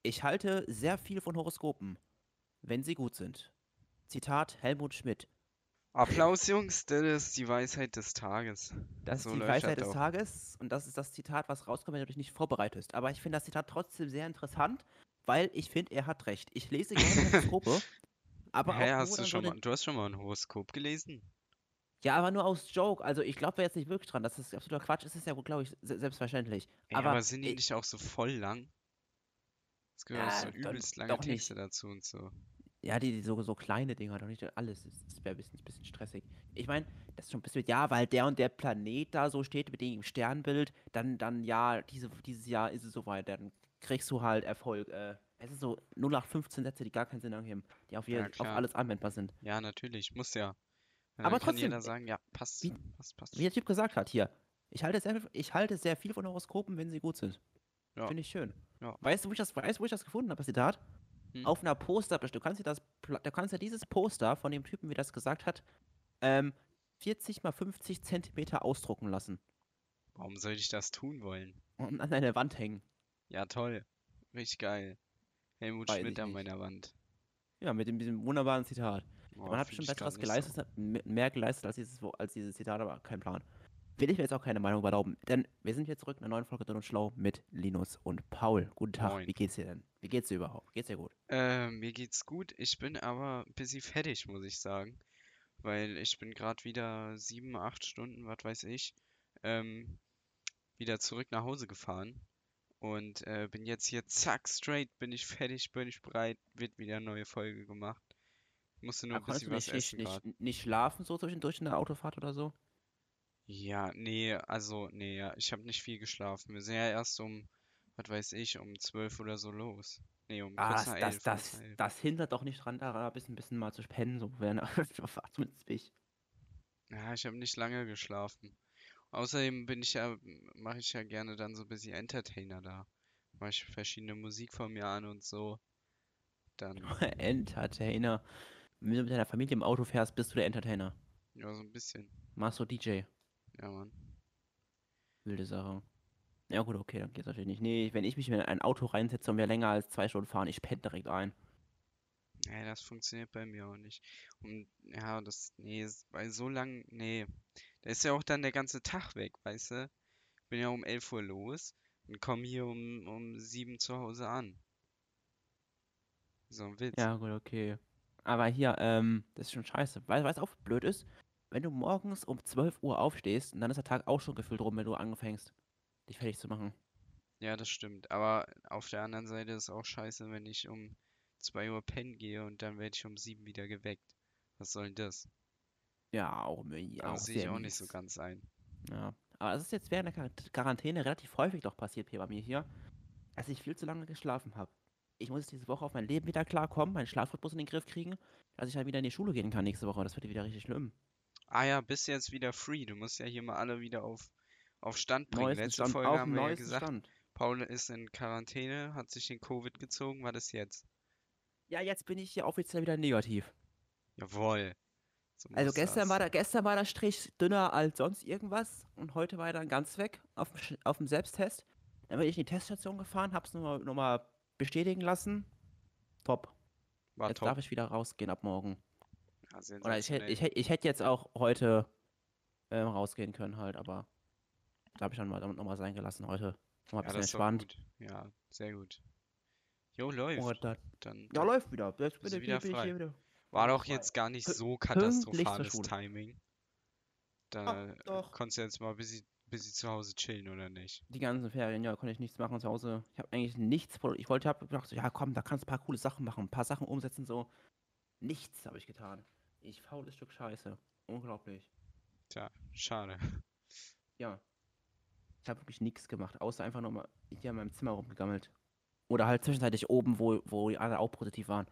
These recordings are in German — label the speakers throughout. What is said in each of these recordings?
Speaker 1: Ich halte sehr viel von Horoskopen, wenn sie gut sind. Zitat Helmut Schmidt.
Speaker 2: Applaus, Jungs, das ist die Weisheit des Tages.
Speaker 1: Das ist
Speaker 2: So
Speaker 1: die
Speaker 2: läuft das
Speaker 1: Weisheit des
Speaker 2: doch.
Speaker 1: Tages und das ist das Zitat, was rauskommt, wenn du dich nicht vorbereitest. Aber ich finde das Zitat trotzdem sehr interessant, weil ich finde, er hat recht. Ich lese gerne Horoskope, aber
Speaker 2: Hä,
Speaker 1: auch nur dann so den.
Speaker 2: du hast schon mal ein Horoskop gelesen?
Speaker 1: Ja, aber nur aus Joke. Also ich glaube jetzt nicht wirklich dran. Das ist absoluter Quatsch. Es ist ja, glaube ich, selbstverständlich.
Speaker 2: Ey,
Speaker 1: Aber
Speaker 2: aber sind die nicht auch so voll lang? Es gibt auch so übelst lange
Speaker 1: doch
Speaker 2: Texte
Speaker 1: nicht.
Speaker 2: dazu und so.
Speaker 1: Ja, die so kleine Dinger, doch nicht alles. Das wäre ein bisschen stressig. Ich meine, das ist schon ein bisschen, ja, weil der und der Planet da so steht mit dem Sternbild, dann ja, dieses Jahr ist es soweit, dann kriegst du halt Erfolg. Es ist so 0815 Sätze, die gar keinen Sinn ergeben, die
Speaker 2: Ja,
Speaker 1: auf
Speaker 2: klar.
Speaker 1: alles anwendbar sind.
Speaker 2: Ja, natürlich, muss ja.
Speaker 1: Aber
Speaker 2: Dann kann
Speaker 1: trotzdem,
Speaker 2: jeder sagen, ja, passt,
Speaker 1: wie,
Speaker 2: passt
Speaker 1: wie der
Speaker 2: schon.
Speaker 1: Typ gesagt hat hier, ich halte sehr viel von Horoskopen, wenn sie gut sind.
Speaker 2: Ja,
Speaker 1: Finde ich schön.
Speaker 2: ja.
Speaker 1: Weißt du, wo ich das gefunden habe, das Zitat?
Speaker 2: Hm?
Speaker 1: Auf einer Poster, du kannst ja dieses Poster von dem Typen, wie das gesagt hat, ähm, 40 mal 50 Zentimeter ausdrucken lassen
Speaker 2: Warum sollte ich das tun wollen?
Speaker 1: und an deine Wand hängen.
Speaker 2: Ja, toll. Richtig geil. Helmut
Speaker 1: Weiß
Speaker 2: Schmidt
Speaker 1: ich
Speaker 2: an
Speaker 1: nicht.
Speaker 2: meiner Wand.
Speaker 1: Ja, mit diesem wunderbaren Zitat. Der
Speaker 2: Oh,
Speaker 1: Mann hat
Speaker 2: fühle
Speaker 1: bestimmt
Speaker 2: ich gerade
Speaker 1: Besseres
Speaker 2: nicht so.
Speaker 1: geleistet, mehr geleistet als dieses Zitat, aber kein Plan. Will ich mir jetzt auch keine Meinung erlauben, denn wir sind jetzt zurück in einer neuen Folge Dünn und Schlau mit Linus und Paul. Guten Tag,
Speaker 2: Moin.
Speaker 1: wie geht's dir denn? Wie geht's dir überhaupt? Geht's dir gut?
Speaker 2: Mir geht's gut. Ich bin aber ein bisschen fertig, muss ich sagen. Weil ich bin gerade wieder 7, 8 Stunden, was weiß ich, ähm, wieder zurück nach Hause gefahren. Und bin jetzt hier zack, straight, bin ich fertig, bin ich bereit, wird wieder eine neue Folge gemacht. Musste nur
Speaker 1: Ah,
Speaker 2: ein
Speaker 1: konntest
Speaker 2: bisschen
Speaker 1: du
Speaker 2: was essen gerade.
Speaker 1: nicht schlafen so zwischendurch in der Autofahrt oder so?
Speaker 2: Ja, nee, also, nee, ja, ich habe nicht viel geschlafen. Wir sind ja erst um, was weiß ich, um 12 oder so los. Nee, um
Speaker 1: Ah,
Speaker 2: kurz nach 11, kurz nach 11.
Speaker 1: das hindert doch nicht dran, da ein bisschen mal zu pennen, so während der Autofahrt, zumindest ich.
Speaker 2: Ja, ich habe nicht lange geschlafen. Außerdem mache ich ja gerne dann so ein bisschen Entertainer da. Mache ich verschiedene Musik von mir an und so. Dann,
Speaker 1: Entertainer. Wenn du mit deiner Familie im Auto fährst, bist du der Entertainer.
Speaker 2: ja, so ein bisschen.
Speaker 1: Machst du DJ.
Speaker 2: Ja, Mann.
Speaker 1: Wilde Sache. Ja gut, okay, dann geht's natürlich nicht. Nee, wenn ich mich in ein Auto reinsetze und wir länger als 2 Stunden fahren, ich penne direkt ein.
Speaker 2: Nee, das funktioniert bei mir auch nicht. Und ja, weil so lang, nee. Da ist ja auch dann der ganze Tag weg, weißt du? Bin ja um 11 Uhr los und komme hier um 7 zu Hause an. So ein Witz.
Speaker 1: Ja gut, okay. Aber hier, das ist schon scheiße. Weißt du, auch blöd ist? Wenn du morgens um 12 Uhr aufstehst, und dann ist der Tag auch schon gefühlt rum, wenn du anfängst, dich fertig zu machen.
Speaker 2: Ja, das stimmt. Aber auf der anderen Seite ist auch scheiße, wenn ich um 2 Uhr pennen gehe und dann werde ich um 7 wieder geweckt. Was soll denn das?
Speaker 1: Ja,
Speaker 2: Also
Speaker 1: auch
Speaker 2: sehe ich
Speaker 1: sehr
Speaker 2: auch nicht so
Speaker 1: mies.
Speaker 2: ganz ein.
Speaker 1: Ja. Aber es ist jetzt während der Quarantäne relativ häufig doch passiert hier bei mir hier, dass ich viel zu lange geschlafen habe. Ich muss jetzt diese Woche auf mein Leben wieder klarkommen, meinen Schlafrhythmus in den Griff kriegen, dass ich dann wieder in die Schule gehen kann nächste Woche. Das wird wieder richtig schlimm.
Speaker 2: Ah ja, bist jetzt wieder free. Du musst ja hier mal alle wieder auf Stand bringen.
Speaker 1: Neuesten
Speaker 2: Letzte
Speaker 1: Stand,
Speaker 2: Folge
Speaker 1: auf
Speaker 2: haben
Speaker 1: dem
Speaker 2: wir ja
Speaker 1: neuesten
Speaker 2: gesagt,
Speaker 1: Stand.
Speaker 2: Paul ist in Quarantäne, hat sich den Covid gezogen. Was ist jetzt?
Speaker 1: Ja, jetzt bin ich hier offiziell wieder negativ.
Speaker 2: Jawohl, so
Speaker 1: Also
Speaker 2: muss das.
Speaker 1: gestern war der Strich dünner als sonst irgendwas und heute war er dann ganz weg auf dem Selbsttest. Dann bin ich in die Teststation gefahren, hab's noch mal bestätigen lassen. Top.
Speaker 2: War
Speaker 1: Jetzt
Speaker 2: top.
Speaker 1: darf ich wieder rausgehen ab morgen.
Speaker 2: Ja,
Speaker 1: Oder
Speaker 2: sensationell.
Speaker 1: ich hätte jetzt auch heute rausgehen können halt, aber da habe ich dann mal damit nochmal sein gelassen heute. Nochmal ein
Speaker 2: Ja,
Speaker 1: bisschen
Speaker 2: das ist doch
Speaker 1: entspannt.
Speaker 2: gut. Ja, sehr gut. Jo,
Speaker 1: Und
Speaker 2: läuft.
Speaker 1: dann,
Speaker 2: Dann,
Speaker 1: ja,
Speaker 2: dann
Speaker 1: läuft wieder. Jetzt
Speaker 2: bist du
Speaker 1: bin
Speaker 2: wieder
Speaker 1: bin ich
Speaker 2: frei.
Speaker 1: hier wieder,
Speaker 2: War doch
Speaker 1: frei.
Speaker 2: jetzt gar nicht so
Speaker 1: Pünktlich zur
Speaker 2: katastrophales
Speaker 1: Schule.
Speaker 2: Timing.
Speaker 1: Ah,
Speaker 2: Da
Speaker 1: doch.
Speaker 2: konntest du jetzt mal bis sie zu Hause chillen, oder nicht?
Speaker 1: Die ganzen Ferien, ja, konnte ich nichts machen zu Hause. Ich habe eigentlich nichts, habe gedacht, so, ja komm, da kannst du ein paar coole Sachen machen, ein paar Sachen umsetzen, so. Nichts habe ich getan. Ich faules Stück Scheiße. Unglaublich.
Speaker 2: Tja, schade.
Speaker 1: Ja, ich habe wirklich nichts gemacht, außer einfach nur mal hier in meinem Zimmer rumgegammelt. Oder halt zwischenzeitlich oben, wo die alle auch positiv waren.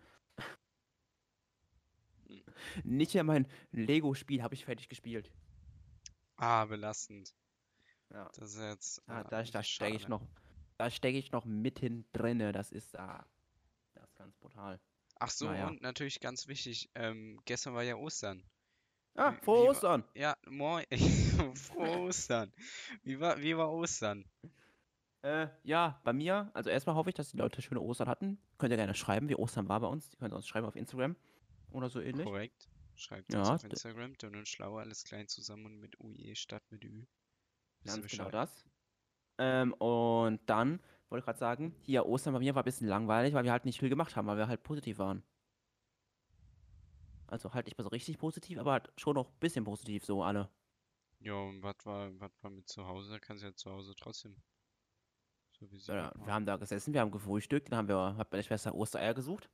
Speaker 2: Hm.
Speaker 1: Nicht mehr mein Lego-Spiel habe ich fertig gespielt.
Speaker 2: Ah, belastend.
Speaker 1: Ja,
Speaker 2: Das ist jetzt
Speaker 1: da stecke ich
Speaker 2: schade.
Speaker 1: noch, da stecke ich noch mittendrin. Das ist ganz brutal.
Speaker 2: Ach so,
Speaker 1: Naja.
Speaker 2: und natürlich ganz wichtig, gestern war ja Ostern.
Speaker 1: Ah, frohe
Speaker 2: Wie war,
Speaker 1: Ostern!
Speaker 2: ja, moin, frohe Ostern. Wie war Ostern?
Speaker 1: Ja, bei mir, also erstmal hoffe ich, dass die Leute schöne Ostern hatten. Könnt ihr gerne schreiben, wie Ostern war bei uns. Die könnt ihr uns schreiben auf Instagram oder so ähnlich.
Speaker 2: Korrekt. Schreibt uns
Speaker 1: Ja,
Speaker 2: auf Instagram, dünn und schlau, alles klein zusammen und mit UE statt mit Ü. Wisst ihr
Speaker 1: ganz genau
Speaker 2: Bescheid?
Speaker 1: das. Und dann wollte ich gerade sagen, hier Ostern bei mir war ein bisschen langweilig, weil wir halt nicht viel gemacht haben, weil wir halt positiv waren. Also halt nicht mehr so richtig positiv, aber halt schon noch ein bisschen positiv, so alle.
Speaker 2: Ja, und was war mit zu Hause? Kannst ja zu Hause trotzdem so wie sie
Speaker 1: Ja,
Speaker 2: was
Speaker 1: wir
Speaker 2: machen.
Speaker 1: haben da gesessen, wir haben gefrühstückt, hat meine Schwester Ostereier gesucht.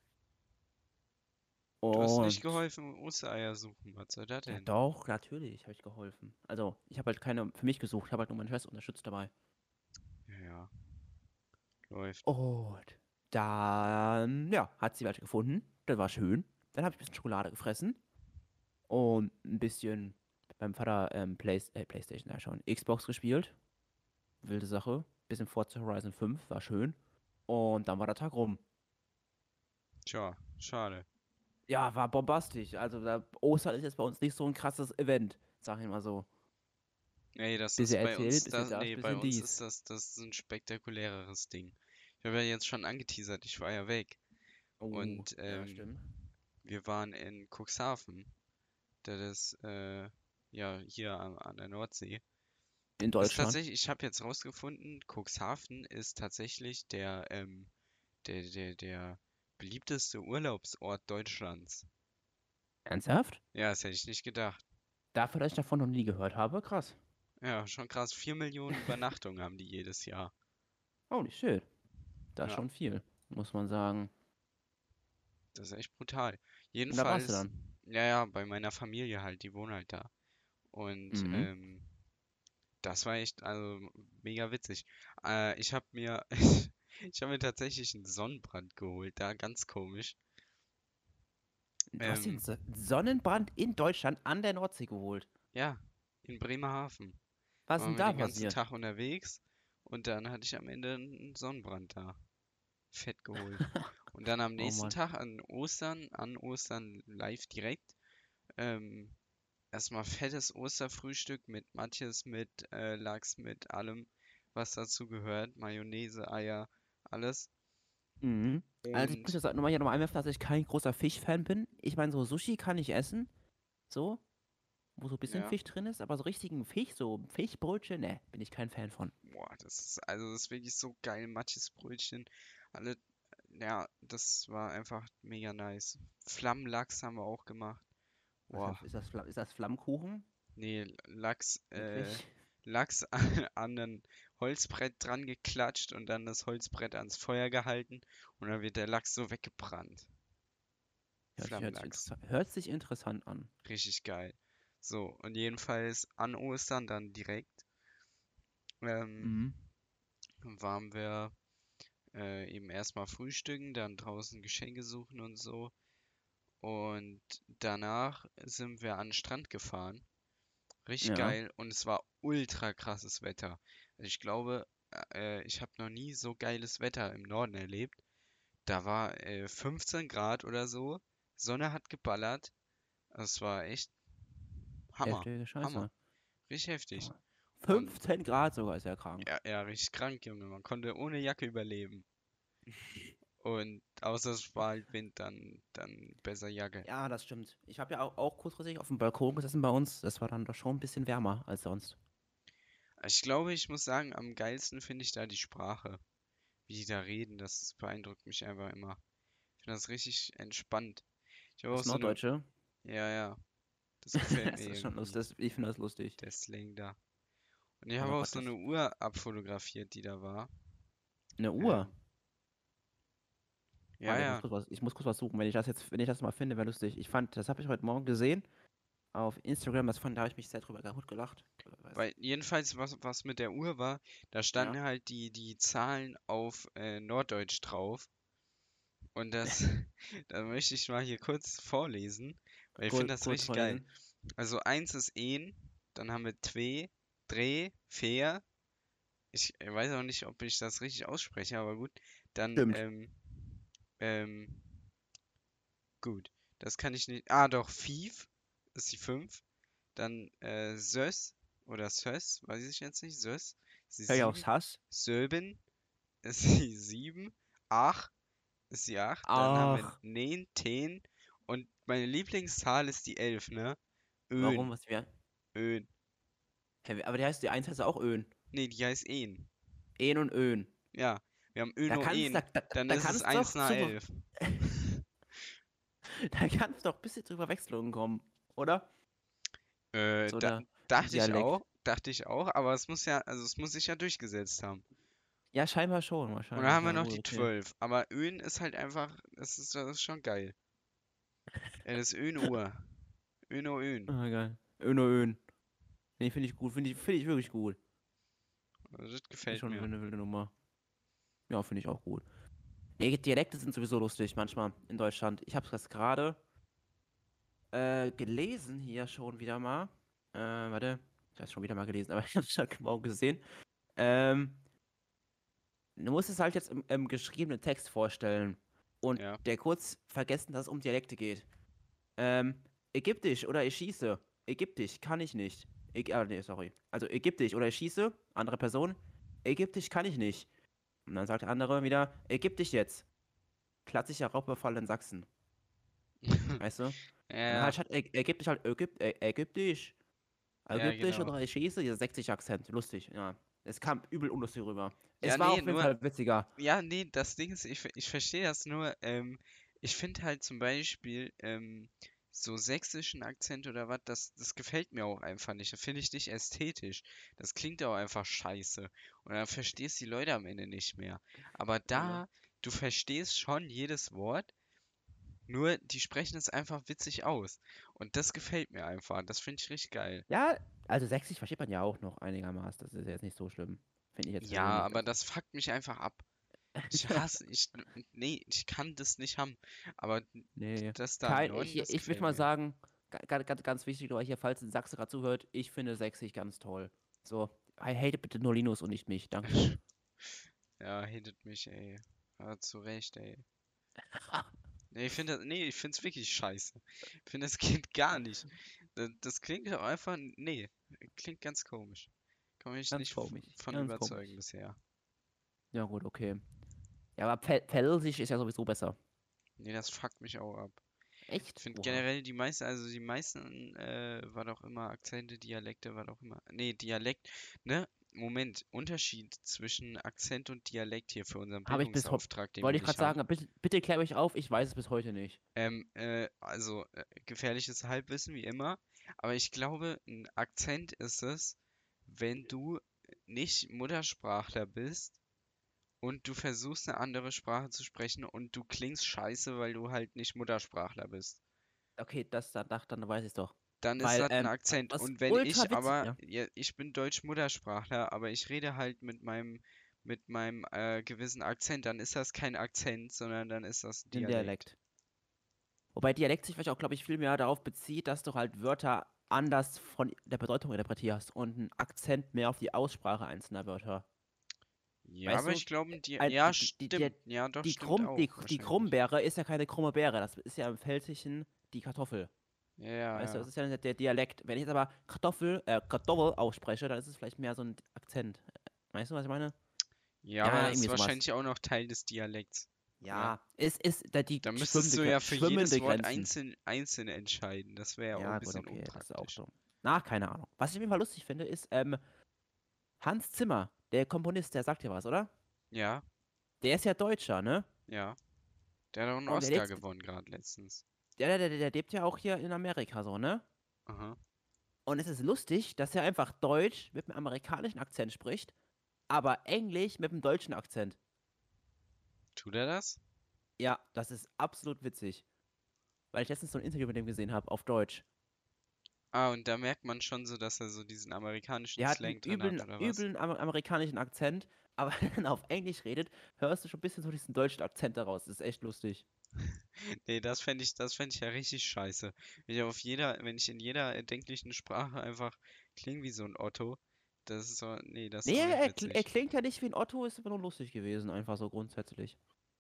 Speaker 2: Du hast nicht
Speaker 1: Und
Speaker 2: geholfen, Ostereier suchen. Was soll das
Speaker 1: ja
Speaker 2: denn?
Speaker 1: doch, natürlich habe ich geholfen. Also ich habe halt keine für mich gesucht, ich habe halt nur meine Schwester unterstützt dabei.
Speaker 2: Ja, ja, läuft.
Speaker 1: Und dann, ja, hat sie welche gefunden. Das war schön. Dann habe ich ein bisschen Schokolade gefressen und ein bisschen mit meinem Vater PlayStation, ja schon, Xbox gespielt. Wilde Sache. Bisschen Forza Horizon 5, war schön. Und dann war der Tag rum.
Speaker 2: Tja, schade.
Speaker 1: Ja, war bombastisch. Also Ostern ist jetzt bei uns nicht so ein krasses Event, sag ich mal so.
Speaker 2: Ey, das
Speaker 1: Bisschen
Speaker 2: ist bei
Speaker 1: erzählt,
Speaker 2: uns
Speaker 1: bisschen
Speaker 2: das,
Speaker 1: das,
Speaker 2: nee, bei
Speaker 1: bisschen
Speaker 2: uns
Speaker 1: dies.
Speaker 2: ist das ein spektakuläreres Ding. Ich habe ja jetzt schon angeteasert, ich war ja weg.
Speaker 1: Oh,
Speaker 2: Und
Speaker 1: ja, stimmt.
Speaker 2: wir waren in Cuxhaven. Das ist ja hier an der Nordsee.
Speaker 1: In
Speaker 2: Ist
Speaker 1: Deutschland.
Speaker 2: tatsächlich, ich habe jetzt rausgefunden, Cuxhaven ist tatsächlich der beliebteste Urlaubsort Deutschlands.
Speaker 1: Ernsthaft?
Speaker 2: Ja, das hätte ich nicht gedacht.
Speaker 1: Dafür, dass ich davon noch nie gehört habe, krass.
Speaker 2: Ja, schon krass. 4 Millionen Übernachtungen haben die jedes Jahr.
Speaker 1: Holy shit. Das ist
Speaker 2: Ja,
Speaker 1: schon viel, muss man sagen.
Speaker 2: das ist echt brutal.
Speaker 1: Und da warst du
Speaker 2: Jedenfalls,
Speaker 1: dann.
Speaker 2: ja, ja, bei meiner Familie halt, die wohnen halt da. Und
Speaker 1: Mhm.
Speaker 2: das war echt, also mega witzig. Ich habe mir, ich habe mir tatsächlich einen Sonnenbrand geholt, da ganz komisch.
Speaker 1: Du hast den
Speaker 2: Ähm,
Speaker 1: Sonnenbrand in Deutschland an der Nordsee geholt.
Speaker 2: ja, in Bremerhaven.
Speaker 1: Was ist denn
Speaker 2: Waren wir
Speaker 1: da
Speaker 2: den ganzen
Speaker 1: passiert?
Speaker 2: Tag unterwegs und dann hatte ich am Ende einen Sonnenbrand da. Fett geholt. Und dann am
Speaker 1: Oh
Speaker 2: nächsten
Speaker 1: Mann.
Speaker 2: Tag an Ostern live direkt, ähm, erstmal fettes Osterfrühstück mit Matjes, mit Lachs, mit allem, was dazu gehört. Mayonnaise, Eier, alles.
Speaker 1: Mhm. Also ich muss
Speaker 2: Und
Speaker 1: jetzt nochmal hier nochmal einwerfen, dass ich kein großer Fischfan bin. Ich meine, so Sushi kann ich essen. So, wo so ein bisschen
Speaker 2: ja,
Speaker 1: Fisch drin ist, aber so richtigen Fisch, so Fischbrötchen, ne, bin ich kein Fan von.
Speaker 2: boah, das ist wirklich so geil. Matjes Brötchen, alle, ja, das war einfach mega nice. Flammlachs haben wir auch gemacht. Boah,
Speaker 1: Ist das Flammkuchen?
Speaker 2: nee, Lachs,
Speaker 1: Wirklich?
Speaker 2: Lachs an ein Holzbrett dran geklatscht und dann das Holzbrett ans Feuer gehalten und dann wird der Lachs so weggebrannt. Flammlachs.
Speaker 1: Hört sich interessant an.
Speaker 2: Richtig geil. So, und jedenfalls an Ostern dann direkt ähm,
Speaker 1: Mhm.
Speaker 2: waren wir eben erstmal frühstücken, dann draußen Geschenke suchen und so. Und danach sind wir an den Strand gefahren. Richtig
Speaker 1: Ja.
Speaker 2: geil und es war ultra krasses Wetter. Also ich glaube, ich habe noch nie so geiles Wetter im Norden erlebt. Da war 15 Grad oder so, Sonne hat geballert. Es war echt Hammer,
Speaker 1: Heftige
Speaker 2: Hammer,
Speaker 1: Scheiße.
Speaker 2: richtig heftig.
Speaker 1: Boah.
Speaker 2: Und
Speaker 1: 15 Grad sogar ist ja krank.
Speaker 2: ja, ja, richtig krank, Junge. Man konnte ohne Jacke überleben. Und außer es war halt Wind, dann besser Jacke.
Speaker 1: Ja, das stimmt. Ich habe ja auch kurzfristig auf dem Balkon gesessen bei uns. Das war dann doch schon ein bisschen wärmer als sonst.
Speaker 2: Ich glaube, ich muss sagen, am geilsten finde ich da die Sprache. Wie die da reden, das beeindruckt mich einfach immer. Ich finde das richtig entspannt. Ich habe auch
Speaker 1: Das
Speaker 2: so eine,
Speaker 1: Norddeutsche.
Speaker 2: ja, ja, das gefällt mir
Speaker 1: Das ist schon
Speaker 2: irgendwie,
Speaker 1: lustig. Ich finde das lustig.
Speaker 2: der Slang da. Und ich habe
Speaker 1: Aber
Speaker 2: auch
Speaker 1: Gott,
Speaker 2: so eine
Speaker 1: das.
Speaker 2: Uhr abfotografiert, die da war.
Speaker 1: Eine Uhr.
Speaker 2: Ähm, ja,
Speaker 1: Warte,
Speaker 2: ja,
Speaker 1: ich muss kurz was suchen. Wenn ich das mal finde, wäre lustig. Das habe ich heute Morgen gesehen auf Instagram. Da habe ich mich sehr drüber kaputt gelacht.
Speaker 2: weil jedenfalls, was mit der Uhr war, da
Speaker 1: Ja.
Speaker 2: standen halt die Zahlen auf Norddeutsch drauf. Und das, da möchte ich mal hier kurz vorlesen, weil ich finde das
Speaker 1: Kurz
Speaker 2: richtig geil.
Speaker 1: vorlesen.
Speaker 2: Also eins ist een, dann haben wir twee, drei, vier. Ich weiß auch nicht, ob ich das richtig ausspreche, aber gut. Dann,
Speaker 1: Stimmt.
Speaker 2: ähm, gut. Das kann ich nicht. Ah, doch, fief ist die 5. Dann, sös oder sös, weiß ich jetzt nicht. Sös ist die
Speaker 1: Hör ich aus
Speaker 2: 7,
Speaker 1: Hass?
Speaker 2: Söben ist die 7, Ach ist die 8, dann haben wir
Speaker 1: Ach,
Speaker 2: Nen, Ten und meine Lieblingszahl ist die 11, ne?
Speaker 1: warum,
Speaker 2: Öhn,
Speaker 1: was wir.
Speaker 2: Öhn.
Speaker 1: Hä, aber die eins heißt ja auch Öhn.
Speaker 2: Nee, die heißt Een.
Speaker 1: Ehen und Öhn.
Speaker 2: Ja, wir haben
Speaker 1: Da
Speaker 2: Öno
Speaker 1: kannst,
Speaker 2: En,
Speaker 1: da, da,
Speaker 2: dann
Speaker 1: da
Speaker 2: ist es
Speaker 1: kannst
Speaker 2: 1
Speaker 1: doch
Speaker 2: nach 11.
Speaker 1: da kann's doch ein bisschen zu Verwechslungen kommen, oder? So
Speaker 2: Da
Speaker 1: der Dialekt.
Speaker 2: dachte ich auch, aber es muss ja, also es muss sich ja durchgesetzt haben.
Speaker 1: Ja, scheinbar schon,
Speaker 2: Und dann
Speaker 1: wahrscheinlich.
Speaker 2: haben wir
Speaker 1: Ja,
Speaker 2: noch
Speaker 1: gut,
Speaker 2: die
Speaker 1: okay.
Speaker 2: 12. Aber Ön ist halt einfach, das ist schon geil. Ja, das ist Ön-Uhr. Öno Ön.
Speaker 1: Ah, geil. Öhn und Öhn. Nee, finde ich gut. Finde ich wirklich gut.
Speaker 2: Also das
Speaker 1: Ist
Speaker 2: gefällt
Speaker 1: schon
Speaker 2: mir.
Speaker 1: eine wilde Nummer. Ja, finde ich auch gut. Nee, Dialekte sind sowieso lustig manchmal in Deutschland. Ich habe das gerade gelesen hier schon wieder mal. Warte. Ich habe schon wieder mal gelesen, aber ich habe es schon morgen gesehen. Ähm, Du musst es halt jetzt im geschriebenen Text vorstellen. Und
Speaker 2: Ja.
Speaker 1: der kurz vergessen, dass es um Dialekte geht. Ägyptisch oder ich schieße. Ägyptisch kann ich nicht. Nee, sorry. Also Ägyptisch oder ich schieße, andere Person. Ägyptisch kann ich nicht. Und dann sagt der andere wieder, Ägyptisch jetzt. Klassischer Raubüberfall in Sachsen. Weißt du? Und dann
Speaker 2: Ja,
Speaker 1: halt statt Ägyptisch halt Ägyptisch.
Speaker 2: ja,
Speaker 1: Ägyptisch
Speaker 2: genau.
Speaker 1: oder ich schieße, dieser 60 Akzent. Lustig, ja. Es kam übel unlustig rüber.
Speaker 2: Ja,
Speaker 1: Es war
Speaker 2: nee,
Speaker 1: auf jeden
Speaker 2: nur,
Speaker 1: Fall witziger.
Speaker 2: ja, nee, das Ding ist, ich verstehe das nur, ich finde halt zum Beispiel, so sächsischen Akzent oder was, das gefällt mir auch einfach nicht. Das finde ich nicht ästhetisch. Das klingt auch einfach scheiße. Und dann verstehst die Leute am Ende nicht mehr. Aber
Speaker 1: Ja.
Speaker 2: da, du verstehst schon jedes Wort, nur die sprechen es einfach witzig aus. Und das gefällt mir einfach. Das finde ich richtig geil.
Speaker 1: Ja, also 60 versteht man ja auch noch einigermaßen. Das ist jetzt nicht so schlimm. Finde ich jetzt
Speaker 2: Ja,
Speaker 1: persönlich.
Speaker 2: aber
Speaker 1: Also.
Speaker 2: das fuckt mich einfach ab. Nee, ich kann das nicht haben. Aber
Speaker 1: Nee.
Speaker 2: das da im Norden, das
Speaker 1: Ich würde
Speaker 2: gefällt
Speaker 1: mal
Speaker 2: mir.
Speaker 1: sagen, ganz wichtig, Leute, hier, falls ein Sachse gerade zuhört, ich finde 60 ganz toll. So, hate bitte nur Linus und nicht mich. Dankeschön.
Speaker 2: Ja, hatet mich, ey. Ja, zu Recht, ey. Nee, ich find's wirklich scheiße. Ich finde, das geht gar nicht. Das klingt auch einfach, nee, klingt ganz komisch. Kann mich
Speaker 1: Ganz
Speaker 2: nicht
Speaker 1: komisch.
Speaker 2: von
Speaker 1: Ganz
Speaker 2: überzeugen
Speaker 1: komisch.
Speaker 2: bisher.
Speaker 1: Ja, gut, okay. Ja, aber Pfälzisch ist ja sowieso besser.
Speaker 2: Nee, das fuckt mich auch ab. Ich
Speaker 1: Echt?
Speaker 2: finde
Speaker 1: Oha.
Speaker 2: generell die meisten, war doch immer Akzente, Dialekte, war doch immer. Nee, Dialekt, ne? Moment, Unterschied zwischen Akzent und Dialekt hier für unseren
Speaker 1: Habe ich bis heute.
Speaker 2: Bildungsauftrag, den wir
Speaker 1: Wollte ich
Speaker 2: nicht
Speaker 1: gerade
Speaker 2: haben.
Speaker 1: sagen, bitte klär euch auf, ich weiß es bis heute nicht.
Speaker 2: Gefährliches Halbwissen wie immer. Aber ich glaube, ein Akzent ist es, wenn du nicht Muttersprachler bist und du versuchst eine andere Sprache zu sprechen und du klingst scheiße, weil du halt nicht Muttersprachler bist.
Speaker 1: Okay, dann weiß ich es doch.
Speaker 2: Dann ist
Speaker 1: Weil,
Speaker 2: das ein Akzent.
Speaker 1: was
Speaker 2: Und wenn
Speaker 1: ultra
Speaker 2: ich
Speaker 1: witzig,
Speaker 2: aber,
Speaker 1: ja,
Speaker 2: ja, ich bin Deutsch-Muttersprachler, aber ich rede halt mit meinem gewissen Akzent, dann ist das kein Akzent, sondern dann ist das
Speaker 1: den
Speaker 2: Dialekt.
Speaker 1: Dialekt. Wobei Dialekt sich vielleicht auch, glaube ich, viel mehr darauf bezieht, dass du halt Wörter anders von der Bedeutung interpretierst und einen Akzent mehr auf die Aussprache einzelner Wörter.
Speaker 2: Ja,
Speaker 1: Weißt
Speaker 2: aber
Speaker 1: du?
Speaker 2: ich glaube, ja, stimmt. Ja, doch, stimmt auch,
Speaker 1: Die
Speaker 2: wahrscheinlich.
Speaker 1: Krummbeere ist ja keine krumme Beere, das ist ja im Pfälzischen die Kartoffel.
Speaker 2: Ja,
Speaker 1: Weißt du, das
Speaker 2: ja.
Speaker 1: ist ja der Dialekt. Wenn ich jetzt aber Kartoffel ausspreche, dann ist es vielleicht mehr so ein Akzent. Weißt du, was ich meine?
Speaker 2: Ja, aber
Speaker 1: Ja,
Speaker 2: das ist
Speaker 1: irgendwie sowas.
Speaker 2: wahrscheinlich auch noch Teil des Dialekts. Oder?
Speaker 1: Ja, es ist da die
Speaker 2: Da müsstest du ja für jedes
Speaker 1: schwimmende
Speaker 2: Wort
Speaker 1: Grenzen.
Speaker 2: einzeln entscheiden. Das wäre ja auch ein
Speaker 1: Ja, gut,
Speaker 2: bisschen
Speaker 1: okay, das ist auch
Speaker 2: unpraktisch.
Speaker 1: dumm. Na, keine Ahnung. Was ich auf jeden Fall lustig finde, ist, Hans Zimmer, der Komponist, der sagt ja was, oder?
Speaker 2: Ja,
Speaker 1: Der ist ja Deutscher, ne?
Speaker 2: ja. Der hat auch einen
Speaker 1: Und
Speaker 2: Oscar gewonnen gerade letztens.
Speaker 1: der lebt ja auch hier in Amerika so, ne?
Speaker 2: Aha.
Speaker 1: Und es ist lustig, dass er einfach Deutsch mit einem amerikanischen Akzent spricht, aber Englisch mit einem deutschen Akzent.
Speaker 2: Tut er das?
Speaker 1: Ja, das ist absolut witzig. Weil ich letztens so ein Interview mit dem gesehen habe auf Deutsch.
Speaker 2: Ah, und da merkt man schon so, dass er so diesen amerikanischen
Speaker 1: Der hat einen
Speaker 2: Slang drin hat, oder was?
Speaker 1: üblen amerikanischen Akzent, aber wenn er dann auf Englisch redet, hörst du schon ein bisschen so diesen deutschen Akzent daraus. Das ist echt lustig.
Speaker 2: Nee, das fänd ich ja richtig scheiße. Wenn ich in jeder erdenklichen Sprache einfach klinge wie so ein Otto, das ist so, nee, das ist
Speaker 1: Nee,
Speaker 2: auch nicht
Speaker 1: er
Speaker 2: witzig.
Speaker 1: klingt ja nicht wie ein Otto, ist aber nur lustig gewesen, einfach so grundsätzlich.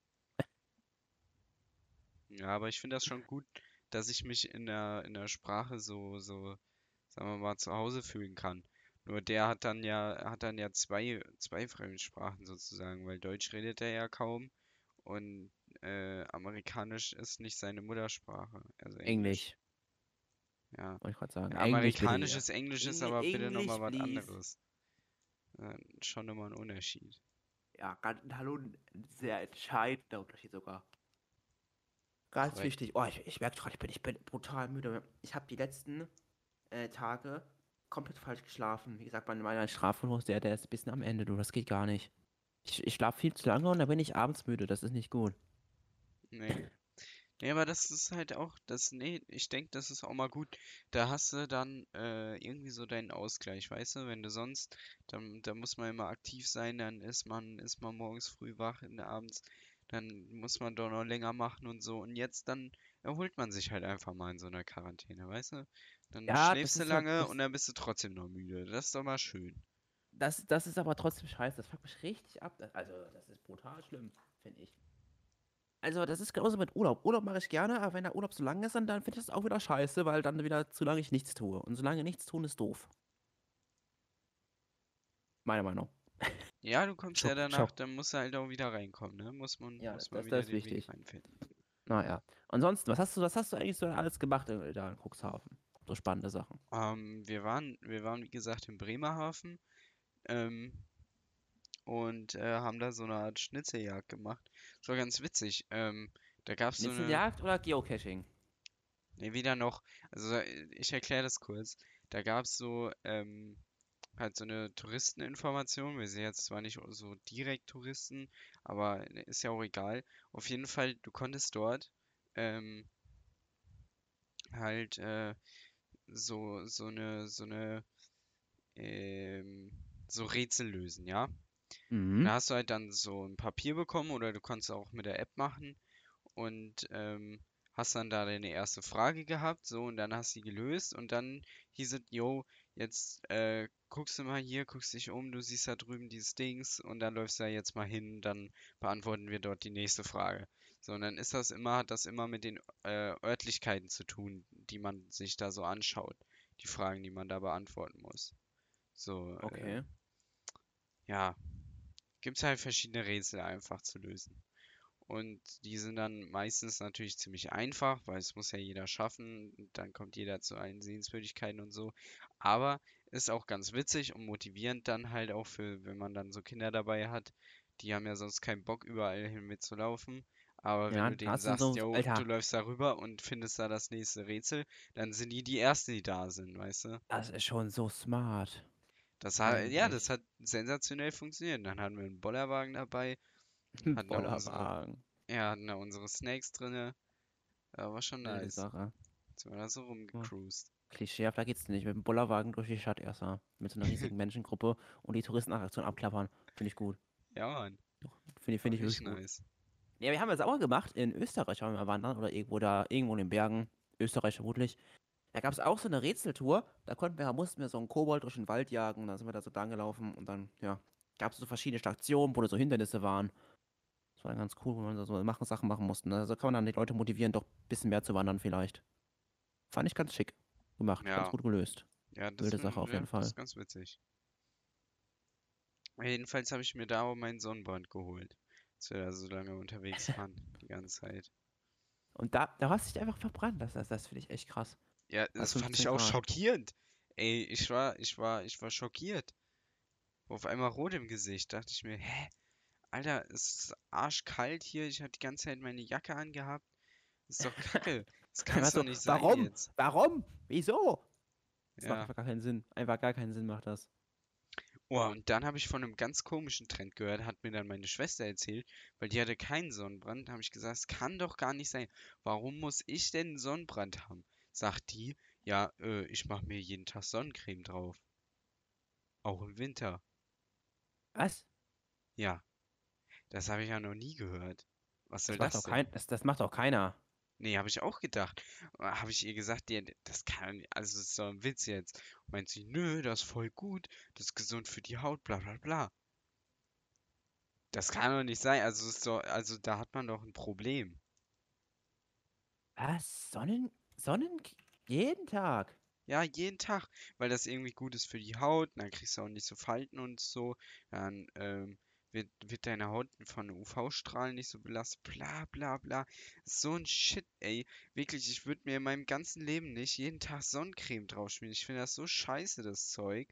Speaker 2: Ja, aber ich finde das schon gut, dass ich mich in der Sprache sagen wir mal, zu Hause fühlen kann. Nur der hat dann ja zwei Fremdsprachen sozusagen, weil Deutsch redet er ja kaum und Amerikanisch ist nicht seine Muttersprache, also Englisch.
Speaker 1: Englisch,
Speaker 2: Ja.
Speaker 1: wollte ich gerade sagen.
Speaker 2: Ja,
Speaker 1: Englisch bitte hier.
Speaker 2: amerikanisches Englisch ist aber bitte
Speaker 1: Englisch,
Speaker 2: nochmal was
Speaker 1: please.
Speaker 2: anderes. Schon immer ein Unterschied.
Speaker 1: Ja, ganz, hallo, ein sehr entscheidender Unterschied sogar. Ganz
Speaker 2: Korrekt.
Speaker 1: wichtig. Oh, ich merke gerade, ich bin brutal müde. Ich habe die letzten Tage komplett falsch geschlafen. Wie gesagt, mein Schlafrhythmus, der ist ein bisschen am Ende, du. Das geht gar nicht. Ich schlafe viel zu lange und dann bin ich abends müde. Das ist nicht gut.
Speaker 2: Nee. Nee, aber das ist halt auch, nee, ich denke, das ist auch mal gut. Da hast du dann irgendwie so deinen Ausgleich, weißt du? Wenn du sonst, dann muss man immer aktiv sein, dann ist man morgens früh wach, in der abends, dann muss man doch noch länger machen und so. Und jetzt dann erholt man sich halt einfach mal in so einer Quarantäne, weißt du? Dann
Speaker 1: Ja, das
Speaker 2: schläfst du
Speaker 1: ist halt,
Speaker 2: lange und dann bist du trotzdem noch müde. Das ist doch mal schön.
Speaker 1: das ist aber trotzdem scheiße. Das fuckt mich richtig ab. Also, das ist brutal schlimm, finde ich. Also, das ist genauso mit Urlaub. Urlaub mache ich gerne, aber wenn der Urlaub zu lang ist, dann finde ich das auch wieder scheiße, weil dann wieder zu lange ich nichts tue. Und solange nichts tun ist doof. Meine Meinung.
Speaker 2: Ja, du kommst ja danach,
Speaker 1: Schock.
Speaker 2: dann musst du halt auch wieder reinkommen, ne? Muss man,
Speaker 1: Ja,
Speaker 2: muss man
Speaker 1: das
Speaker 2: wieder
Speaker 1: ist
Speaker 2: den Weg
Speaker 1: wichtig.
Speaker 2: reinfinden.
Speaker 1: Naja. Ansonsten, was hast du eigentlich so alles gemacht da in Cuxhaven? So spannende Sachen.
Speaker 2: Wir waren, wie gesagt, in Bremerhaven. Ähm, und haben da so eine Art Schnitzeljagd gemacht. Das war ganz witzig. Da gab es so eine,
Speaker 1: Schnitzeljagd oder Geocaching?
Speaker 2: ne, wieder noch, also ich erkläre das kurz. Da gab es so halt so eine Touristeninformation. Wir sind jetzt zwar nicht so direkt Touristen, aber ist ja auch egal. Auf jeden Fall, du konntest dort ähm, halt ähm, so Rätsel lösen, ja? Und
Speaker 1: Mhm.
Speaker 2: da hast du halt dann so ein Papier bekommen oder du konntest auch mit der App machen und hast dann da deine erste Frage gehabt, so und dann hast du die gelöst und dann hieß es, yo, jetzt guckst du mal hier, guckst dich um, du siehst da drüben dieses Dings und dann läufst du da jetzt mal hin, dann beantworten wir dort die nächste Frage. So, und dann hat das immer mit den Örtlichkeiten zu tun, die man sich da so anschaut, die Fragen, die man da beantworten muss. So,
Speaker 1: Okay.
Speaker 2: ja, gibt's halt verschiedene Rätsel einfach zu lösen. Und die sind dann meistens natürlich ziemlich einfach, weil es muss ja jeder schaffen. Und dann kommt jeder zu allen Sehenswürdigkeiten und so. Aber ist auch ganz witzig und motivierend dann halt auch für, wenn man dann so Kinder dabei hat. Die haben ja sonst keinen Bock, überall hin mitzulaufen. Aber wenn
Speaker 1: Ja,
Speaker 2: du
Speaker 1: da
Speaker 2: denen
Speaker 1: hast du
Speaker 2: sagst,
Speaker 1: so,
Speaker 2: yo, du
Speaker 1: Alter,
Speaker 2: läufst da rüber und findest da das nächste Rätsel, dann sind die Ersten, die da sind, weißt du?
Speaker 1: das ist schon so smart.
Speaker 2: Ja, das
Speaker 1: Eigentlich.
Speaker 2: hat sensationell funktioniert. Dann hatten wir einen Bollerwagen dabei,
Speaker 1: Ein
Speaker 2: hatten da unsere,
Speaker 1: Bollerwagen.
Speaker 2: ja, hatten da unsere Snacks drinne. Ja, war schon
Speaker 1: Wilde
Speaker 2: nice.
Speaker 1: Sache.
Speaker 2: Sind wir da so
Speaker 1: Ja.
Speaker 2: rumgecruised.
Speaker 1: Klischeehafter geht's nicht. Mit dem Bollerwagen durch die Stadt erstmal. Mit so einer riesigen Menschengruppe und die Touristenattraktion abklappern. Finde ich gut.
Speaker 2: Ja, Mann.
Speaker 1: Doch, finde
Speaker 2: War
Speaker 1: ich wirklich
Speaker 2: richtig
Speaker 1: gut.
Speaker 2: nice.
Speaker 1: Ja, wir haben das auch gemacht. In Österreich waren wir wandern oder irgendwo in den Bergen. Österreich vermutlich. Da gab es auch so eine Rätseltour. Mussten wir so einen Kobold durch den Wald jagen. Dann sind wir da so lang gelaufen und dann, ja, gab es so verschiedene Stationen, wo da so Hindernisse waren. Das war dann ganz cool, wo man so Sachen machen mussten. Also kann man dann die Leute motivieren, doch ein bisschen mehr zu wandern vielleicht. Fand ich ganz schick gemacht, ganz
Speaker 2: Ja,
Speaker 1: gut gelöst.
Speaker 2: ja,
Speaker 1: Wilde Sache auf
Speaker 2: ja,
Speaker 1: jeden
Speaker 2: das
Speaker 1: Fall.
Speaker 2: ist ganz witzig. Jedenfalls habe ich mir da auch meinen Sonnenbrand geholt. Als wir da so lange unterwegs waren, die ganze Zeit.
Speaker 1: Und da hast du dich einfach verbrannt. Das finde ich echt krass.
Speaker 2: Ja,
Speaker 1: Bei
Speaker 2: das fand ich
Speaker 1: 15
Speaker 2: auch
Speaker 1: Grad.
Speaker 2: schockierend. Ey, ich war schockiert. Auf einmal rot im Gesicht. Dachte ich mir, hä? Alter, es ist arschkalt hier. Ich habe die ganze Zeit meine Jacke angehabt. Ist doch kacke. Das kann's doch
Speaker 1: Also,
Speaker 2: nicht sein
Speaker 1: warum?
Speaker 2: jetzt.
Speaker 1: Warum? Wieso? Das macht
Speaker 2: Ja.
Speaker 1: einfach gar keinen Sinn. Einfach gar keinen Sinn macht das.
Speaker 2: Oh, und dann habe ich von einem ganz komischen Trend gehört, hat mir dann meine Schwester erzählt, weil die hatte keinen Sonnenbrand. Da habe ich gesagt, es kann doch gar nicht sein. Warum muss ich denn einen Sonnenbrand haben? Sagt die, ja, ich mache mir jeden Tag Sonnencreme drauf. Auch im Winter.
Speaker 1: Was?
Speaker 2: Ja, das habe ich ja noch nie gehört. Was soll
Speaker 1: Das macht
Speaker 2: das
Speaker 1: doch
Speaker 2: denn?
Speaker 1: das macht doch keiner.
Speaker 2: Nee, habe ich auch gedacht. Habe ich ihr gesagt, ja, das kann, also das ist doch ein Witz jetzt. Meint sie, nö, das ist voll gut, das ist gesund für die Haut, bla bla bla. Das kann doch nicht sein. Also, also da hat man doch ein Problem.
Speaker 1: Was? Jeden Tag?
Speaker 2: Ja, jeden Tag, weil das irgendwie gut ist für die Haut, dann kriegst du auch nicht so Falten und so, dann wird deine Haut von UV-Strahlen nicht so belastet, bla bla bla. So ein Shit, ey. Wirklich, ich würde mir in meinem ganzen Leben nicht jeden Tag Sonnencreme draufschmieren. Ich finde das so scheiße, das Zeug.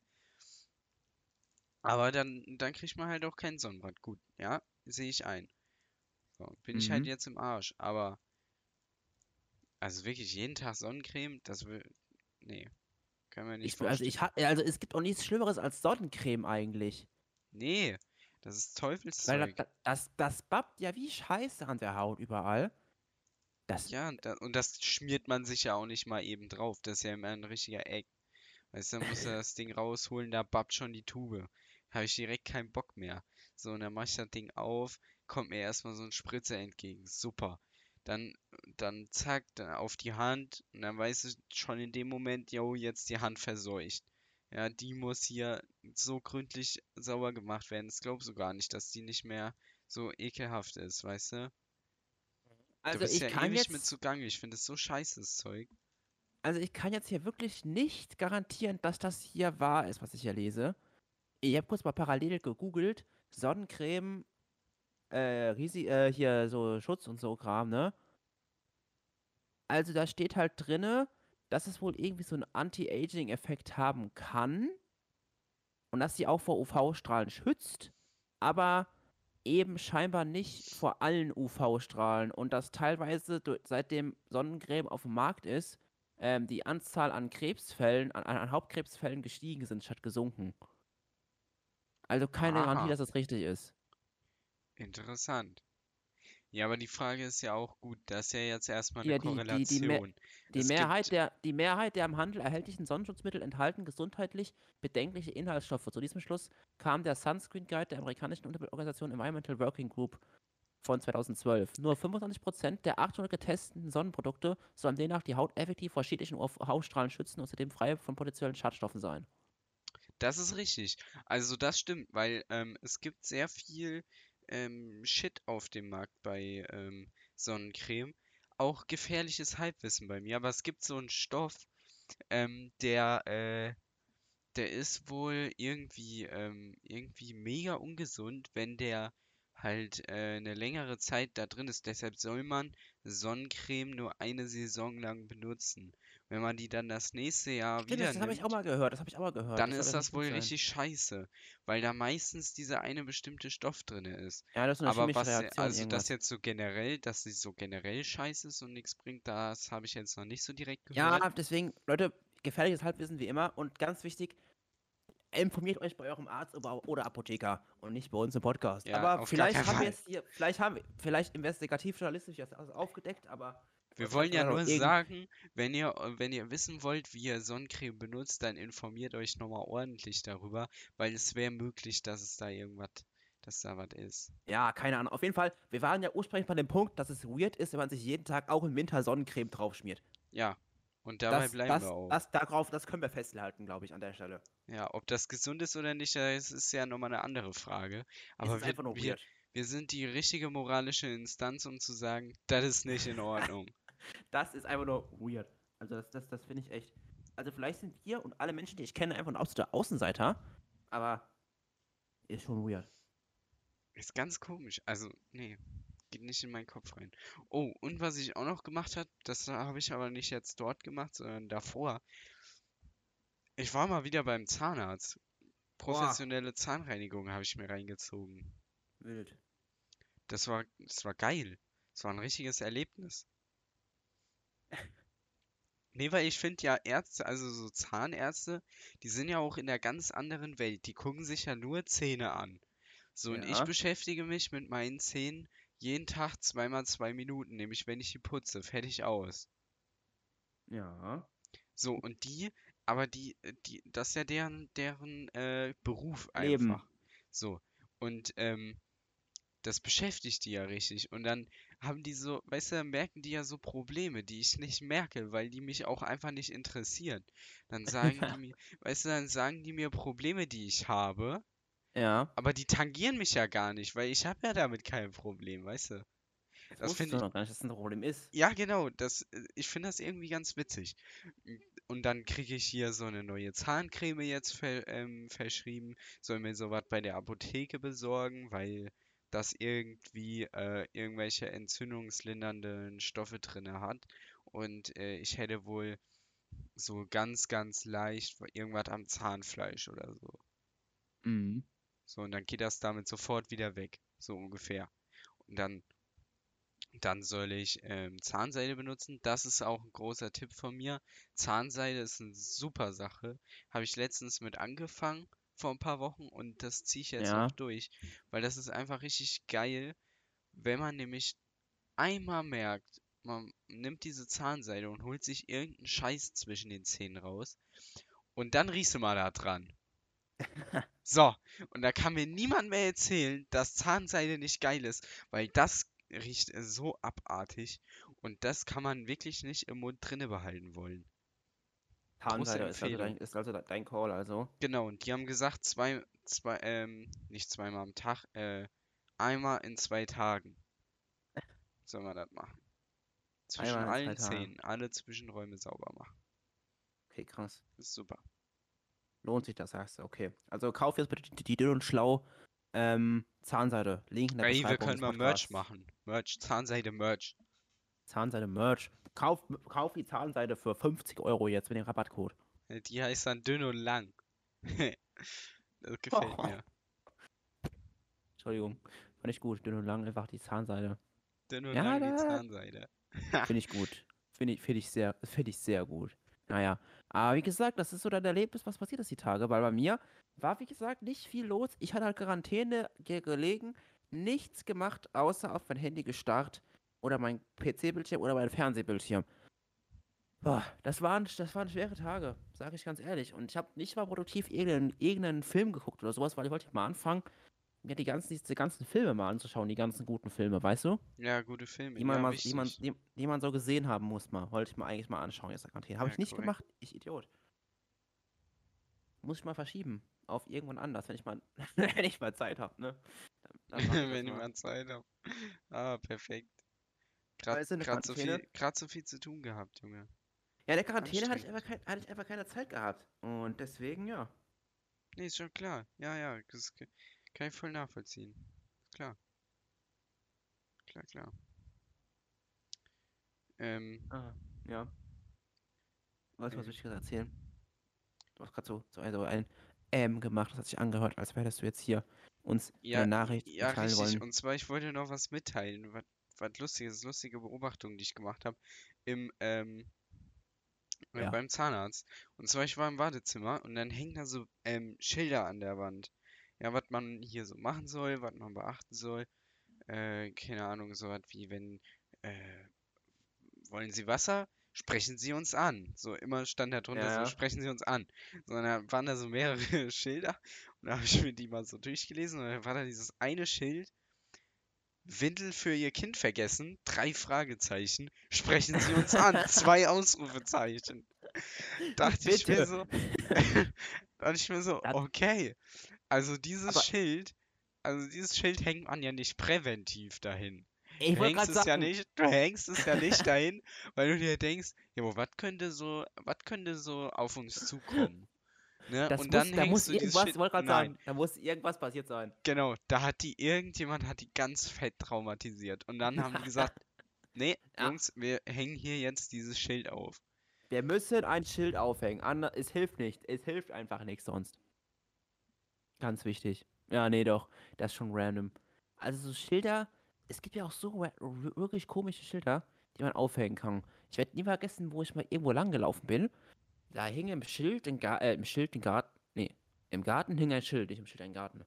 Speaker 2: Aber dann kriegt man halt auch keinen Sonnenbrand. Gut, ja, sehe ich ein. So, bin ich halt
Speaker 1: Mhm.
Speaker 2: jetzt im Arsch. Aber, also wirklich jeden Tag Sonnencreme, das will. Nee, kann man nicht vorstellen.
Speaker 1: Also es gibt auch nichts Schlimmeres als Sonnencreme eigentlich.
Speaker 2: Nee, das ist
Speaker 1: Weil
Speaker 2: Teufelszeug.
Speaker 1: das babbt ja wie Scheiße an der Haut überall. Das,
Speaker 2: Ja, und das schmiert man sich ja auch nicht mal eben drauf. Das ist ja immer ein richtiger Eck. Weißt du, dann musst du das Ding rausholen, da babbt schon die Tube. Habe ich direkt keinen Bock mehr. So, und dann mach ich das Ding auf, kommt mir erstmal so ein Spritzer entgegen. Super. Dann, dann zack, dann auf die Hand und dann weißt du schon in dem Moment, jo, jetzt die Hand verseucht. Ja, die muss hier so gründlich sauber gemacht werden. Das glaubst du gar nicht, dass die nicht mehr so ekelhaft ist, weißt du? Du
Speaker 1: also
Speaker 2: bist
Speaker 1: ich
Speaker 2: ja
Speaker 1: kann
Speaker 2: ewig mit
Speaker 1: jetzt,
Speaker 2: zugange. Ich finde es so scheiße, das Zeug.
Speaker 1: also ich kann jetzt hier wirklich nicht garantieren, dass das hier wahr ist, was ich hier lese. Ich habe kurz mal parallel gegoogelt, Sonnencreme, hier so Schutz und so Kram, ne? Also da steht halt drinne, dass es wohl irgendwie so einen Anti-Aging-Effekt haben kann und dass sie auch vor UV-Strahlen schützt, aber eben scheinbar nicht vor allen UV-Strahlen und dass teilweise seitdem Sonnencreme auf dem Markt ist, die Anzahl an Krebsfällen, an Hauptkrebsfällen gestiegen sind statt gesunken. Also keine Garantie,
Speaker 2: Aha,
Speaker 1: dass das richtig ist.
Speaker 2: interessant. Ja, aber die Frage ist ja auch gut, das ist ja jetzt erstmal eine
Speaker 1: Ja,
Speaker 2: Korrelation. Es gibt,
Speaker 1: Die Mehrheit der im Handel erhältlichen Sonnenschutzmittel enthalten gesundheitlich bedenkliche Inhaltsstoffe. Zu diesem Schluss kam der Sunscreen Guide der amerikanischen Umweltorganisation Environmental Working Group von 2012. Nur 25% der 800 getesteten Sonnenprodukte sollen demnach die Haut effektiv vor schädlichen UV-Strahlen schützen und zudem frei von potenziellen Schadstoffen sein.
Speaker 2: das ist richtig. Also das stimmt, weil es gibt sehr viel Shit auf dem Markt bei Sonnencreme. Auch gefährliches Halbwissen bei mir, aber es gibt so einen Stoff, der ist wohl irgendwie mega ungesund, wenn der halt eine längere Zeit da drin ist. Deshalb soll man Sonnencreme nur eine Saison lang benutzen. Wenn man die dann das nächste Jahr
Speaker 1: Stimmt,
Speaker 2: wieder
Speaker 1: das habe ich auch
Speaker 2: nimmt,
Speaker 1: mal gehört. Das habe ich auch mal gehört.
Speaker 2: dann
Speaker 1: Das soll
Speaker 2: ist
Speaker 1: ja nicht
Speaker 2: das
Speaker 1: gut
Speaker 2: wohl
Speaker 1: sein.
Speaker 2: richtig scheiße, weil da meistens dieser eine bestimmte Stoff drin ist.
Speaker 1: Ja, das ist so eine
Speaker 2: Aber
Speaker 1: chemische Reaktion,
Speaker 2: also das
Speaker 1: irgendwas.
Speaker 2: jetzt so generell, dass sie so generell scheiße ist und nichts bringt, das habe ich jetzt noch nicht so direkt
Speaker 1: Ja,
Speaker 2: gehört.
Speaker 1: deswegen, Leute, gefährliches Halbwissen wie immer. Und ganz wichtig, informiert euch bei eurem Arzt oder Apotheker und nicht bei uns im Podcast.
Speaker 2: Ja,
Speaker 1: Aber
Speaker 2: auf gar keinen
Speaker 1: vielleicht haben wir
Speaker 2: Fall.
Speaker 1: jetzt hier, vielleicht investigativ-journalistisch das alles aufgedeckt, aber oder
Speaker 2: Wir
Speaker 1: vielleicht
Speaker 2: wollen
Speaker 1: haben
Speaker 2: ja
Speaker 1: wir noch
Speaker 2: nur
Speaker 1: irgend.
Speaker 2: sagen, wenn ihr wissen wollt, wie ihr Sonnencreme benutzt, dann informiert euch nochmal ordentlich darüber, weil es wäre möglich, dass es da irgendwas, dass da was ist.
Speaker 1: Ja, keine Ahnung. Auf jeden Fall, wir waren ja ursprünglich bei dem Punkt, dass es weird ist, wenn man sich jeden Tag auch im Winter Sonnencreme draufschmiert.
Speaker 2: Ja, und dabei bleiben wir auch.
Speaker 1: Das können wir festhalten, glaube ich, an der Stelle.
Speaker 2: Ja, ob das gesund ist oder nicht, das ist ja nochmal eine andere Frage.
Speaker 1: Es
Speaker 2: Aber
Speaker 1: ist einfach nur weird.
Speaker 2: wir sind die richtige moralische Instanz, um zu sagen, das ist nicht in Ordnung.
Speaker 1: Das ist einfach nur weird. Also das finde ich echt. Also vielleicht sind wir und alle Menschen, die ich kenne, einfach ein absoluter Außenseiter, aber ist schon weird.
Speaker 2: Ist ganz komisch. Also, nee, geht nicht in meinen Kopf rein. Oh, und was ich auch noch gemacht habe, das habe ich aber nicht jetzt dort gemacht, sondern davor. Ich war mal wieder beim Zahnarzt.
Speaker 1: Boah,
Speaker 2: Professionelle Zahnreinigung habe ich mir reingezogen.
Speaker 1: wild.
Speaker 2: Das war geil. Das war ein richtiges Erlebnis. Nee, weil ich finde ja Ärzte, also so Zahnärzte, die sind ja auch in einer ganz anderen Welt. Die gucken sich ja nur Zähne an. So, und ich
Speaker 1: Ja,
Speaker 2: beschäftige mich mit meinen Zähnen jeden Tag 2 mal 2 Minuten, nämlich wenn ich die putze, fertig aus.
Speaker 1: ja.
Speaker 2: So, und das ist ja deren Beruf
Speaker 1: Leben.
Speaker 2: einfach. So, und das beschäftigt die ja richtig. Und dann haben die so, weißt du, dann merken die ja so Probleme, die ich nicht merke, weil die mich auch einfach nicht interessieren. Dann sagen die
Speaker 1: Ja.
Speaker 2: mir, weißt du, dann sagen die mir Probleme, die ich habe,
Speaker 1: Ja.
Speaker 2: aber die tangieren mich ja gar nicht, weil ich habe ja damit kein Problem, weißt du?
Speaker 1: Das
Speaker 2: Das
Speaker 1: wusstest
Speaker 2: finde
Speaker 1: du
Speaker 2: ich,
Speaker 1: noch gar nicht, dass das ein Problem ist.
Speaker 2: ja genau, ich finde das irgendwie ganz witzig. und dann kriege ich hier so eine neue Zahncreme jetzt verschrieben, soll mir sowas bei der Apotheke besorgen, weil das irgendwie irgendwelche entzündungslindernden Stoffe drinne hat. Und ich hätte wohl so ganz, ganz leicht irgendwas am Zahnfleisch oder so.
Speaker 1: Mhm.
Speaker 2: So, und dann geht das damit sofort wieder weg, so ungefähr. Und dann soll ich Zahnseide benutzen. Das ist auch ein großer Tipp von mir. Zahnseide ist eine super Sache. Habe ich letztens mit angefangen vor ein paar Wochen und das ziehe ich jetzt auch
Speaker 1: Ja.
Speaker 2: durch, weil das ist einfach richtig geil, wenn man nämlich einmal merkt, man nimmt diese Zahnseide und holt sich irgendeinen Scheiß zwischen den Zähnen raus und dann riechst du mal da dran. So, und da kann mir niemand mehr erzählen, dass Zahnseide nicht geil ist, weil das riecht so abartig und das kann man wirklich nicht im Mund drinne behalten wollen. Große
Speaker 1: Zahnseide
Speaker 2: Empfehlung.
Speaker 1: ist also dein Call, also.
Speaker 2: Genau, und die haben gesagt, nicht zweimal am Tag, einmal in 2 Tagen soll man das machen. Zwischen
Speaker 1: Einmal in zwei
Speaker 2: allen
Speaker 1: Tagen.
Speaker 2: Zähnen, alle Zwischenräume sauber machen.
Speaker 1: Okay, krass.
Speaker 2: Ist super.
Speaker 1: Lohnt sich das, sagst du. Okay. Also kauf jetzt bitte die Dünn und Schlau Zahnseide. Link in der
Speaker 2: Ey, wir
Speaker 1: Beschreibung
Speaker 2: können
Speaker 1: des
Speaker 2: mal Merch
Speaker 1: Podcasts.
Speaker 2: machen. Merch, Zahnseide Merch.
Speaker 1: Zahnseide Merch. Kauf die Zahnseide für 50 Euro jetzt mit dem Rabattcode.
Speaker 2: Die heißt dann dünn und lang. Das gefällt mir.
Speaker 1: Entschuldigung. Fand ich gut. Dünn und lang, einfach die Zahnseide.
Speaker 2: Dünn und
Speaker 1: Ja,
Speaker 2: lang die
Speaker 1: da
Speaker 2: Zahnseide.
Speaker 1: finde ich gut. Finde ich sehr gut. Naja. Aber wie gesagt, das ist so dein Erlebnis, was passiert ist die Tage. Weil bei mir war, wie gesagt, nicht viel los. Ich hatte halt Quarantäne gelegen, nichts gemacht, außer auf mein Handy gestarrt oder mein PC-Bildschirm oder mein Fernsehbildschirm. Boah, das waren schwere Tage, sage ich ganz ehrlich. Und ich habe nicht mal produktiv irgendeinen Film geguckt oder sowas, weil ich wollte mal anfangen, mir diese ganzen Filme mal anzuschauen, die ganzen guten Filme, weißt du?
Speaker 2: Ja, gute Filme. Ja, wichtig.
Speaker 1: Die man so gesehen haben muss mal. Wollte ich mal eigentlich mal anschauen, jetzt Quarantäne. Habe
Speaker 2: Ja,
Speaker 1: ich nicht
Speaker 2: korrekt.
Speaker 1: gemacht, ich Idiot. Muss ich mal verschieben. Auf irgendwann anders, wenn ich mal, wenn ich mal Zeit habe, ne? Dann mache ich das
Speaker 2: Wenn ich
Speaker 1: mal.
Speaker 2: mal Zeit habe. Ah, perfekt.
Speaker 1: Weißt du, in der Quarantäne?
Speaker 2: Grad so viel zu tun gehabt, Junge.
Speaker 1: Ja, in der Quarantäne
Speaker 2: Anstrengend.
Speaker 1: hatte ich einfach keine Zeit gehabt. Und deswegen, ja.
Speaker 2: Nee, ist schon klar. Ja, ja, kann ich voll nachvollziehen. Klar, klar, klar. Ähm,
Speaker 1: Ah, ja. Weißt du, was
Speaker 2: ähm,
Speaker 1: Wichtiges erzählen? Du hast gerade so ein gemacht, das hat sich angehört, als hättest du jetzt hier uns
Speaker 2: ja,
Speaker 1: eine Nachricht
Speaker 2: ja,
Speaker 1: mitteilen
Speaker 2: richtig.
Speaker 1: wollen.
Speaker 2: Und zwar, ich wollte noch was mitteilen. Was Lustiges, lustige Beobachtung, die ich gemacht habe. Im,
Speaker 1: Ja.
Speaker 2: beim Zahnarzt. Und zwar, ich war im Wartezimmer und dann hängen da so Schilder an der Wand. Ja, was man hier so machen soll, was man beachten soll. Keine Ahnung, so was wie wenn, wollen Sie Wasser? Sprechen Sie uns an. So immer stand da
Speaker 1: Ja,
Speaker 2: drunter so,
Speaker 1: ja.
Speaker 2: sprechen Sie uns an. Sondern waren da so mehrere Schilder und da habe ich mir die mal so durchgelesen und dann war da dieses eine Schild, Windel für Ihr Kind vergessen? 3 Fragezeichen. Sprechen Sie uns an? 2 Ausrufezeichen. Dachte ich mir
Speaker 1: Bitte.
Speaker 2: so, dachte ich mir so,
Speaker 1: Hat,
Speaker 2: okay. Also
Speaker 1: aber
Speaker 2: dieses Schild hängt man ja nicht präventiv dahin.
Speaker 1: ich wollte gerade sagen,
Speaker 2: Du hängst es ja nicht dahin, weil du dir denkst, ja, aber was könnte so auf uns zukommen? Ne? Und dann
Speaker 1: da muss
Speaker 2: hängst du dieses
Speaker 1: irgendwas,
Speaker 2: Schild.
Speaker 1: ich wollte gerade
Speaker 2: Nein,
Speaker 1: sagen, da muss irgendwas passiert sein.
Speaker 2: genau, irgendjemand hat die ganz fett traumatisiert. Und dann haben die gesagt, nee,
Speaker 1: Ja,
Speaker 2: Jungs, wir hängen hier jetzt dieses Schild auf.
Speaker 1: wir müssen ein Schild aufhängen. Es hilft nicht. Es hilft einfach nichts sonst. Ganz wichtig. Ja, nee, doch. Das ist schon random. Also so Schilder, es gibt ja auch so wirklich komische Schilder, die man aufhängen kann. Ich werde nie vergessen, wo ich mal irgendwo lang gelaufen bin. Da hing im Schild im Garten, nee, im Garten hing ein Schild, nicht im Schild ein Garten.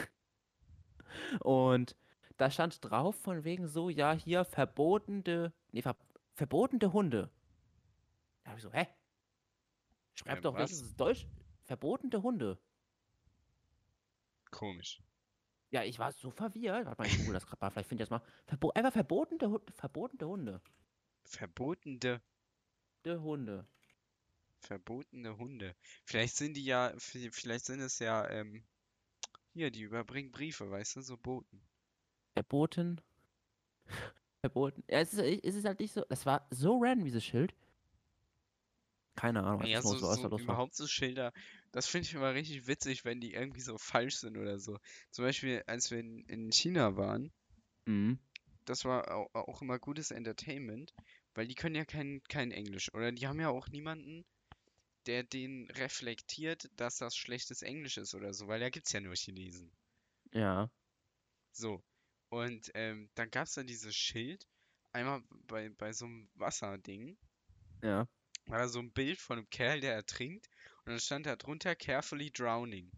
Speaker 1: Und da stand drauf von wegen so, ja, hier verbotene Hunde. Da habe ich so, hä? Schreib doch
Speaker 2: Was?
Speaker 1: wenigstens Deutsch, verbotene Hunde.
Speaker 2: Komisch.
Speaker 1: Ja, ich war so verwirrt. Warte mal, ich google das gerade mal, vielleicht finde ich das mal. Einfach verbotene Hunde.
Speaker 2: Verbotene,
Speaker 1: De Hunde.
Speaker 2: verbotene Hunde. Vielleicht sind es ja, hier, die überbringen Briefe, weißt du, so Boten.
Speaker 1: Verboten, verboten. Ja, es ist halt nicht so, das war so random, dieses Schild. Keine Ahnung,
Speaker 2: Ja,
Speaker 1: was da los war.
Speaker 2: überhaupt so Schilder, das finde ich immer richtig witzig, wenn die irgendwie so falsch sind oder so. Zum Beispiel, als wir in China waren,
Speaker 1: Mhm.
Speaker 2: das war auch immer gutes Entertainment, weil die können ja kein Englisch. Oder die haben ja auch niemanden, der den reflektiert, dass das schlechtes Englisch ist oder so, weil da gibt's ja nur Chinesen.
Speaker 1: Ja,
Speaker 2: So. Und dann gab's da dieses Schild, einmal bei so einem Wasserding,
Speaker 1: ja.
Speaker 2: war da so ein Bild von einem Kerl, der ertrinkt, und dann stand da drunter Carefully Drowning.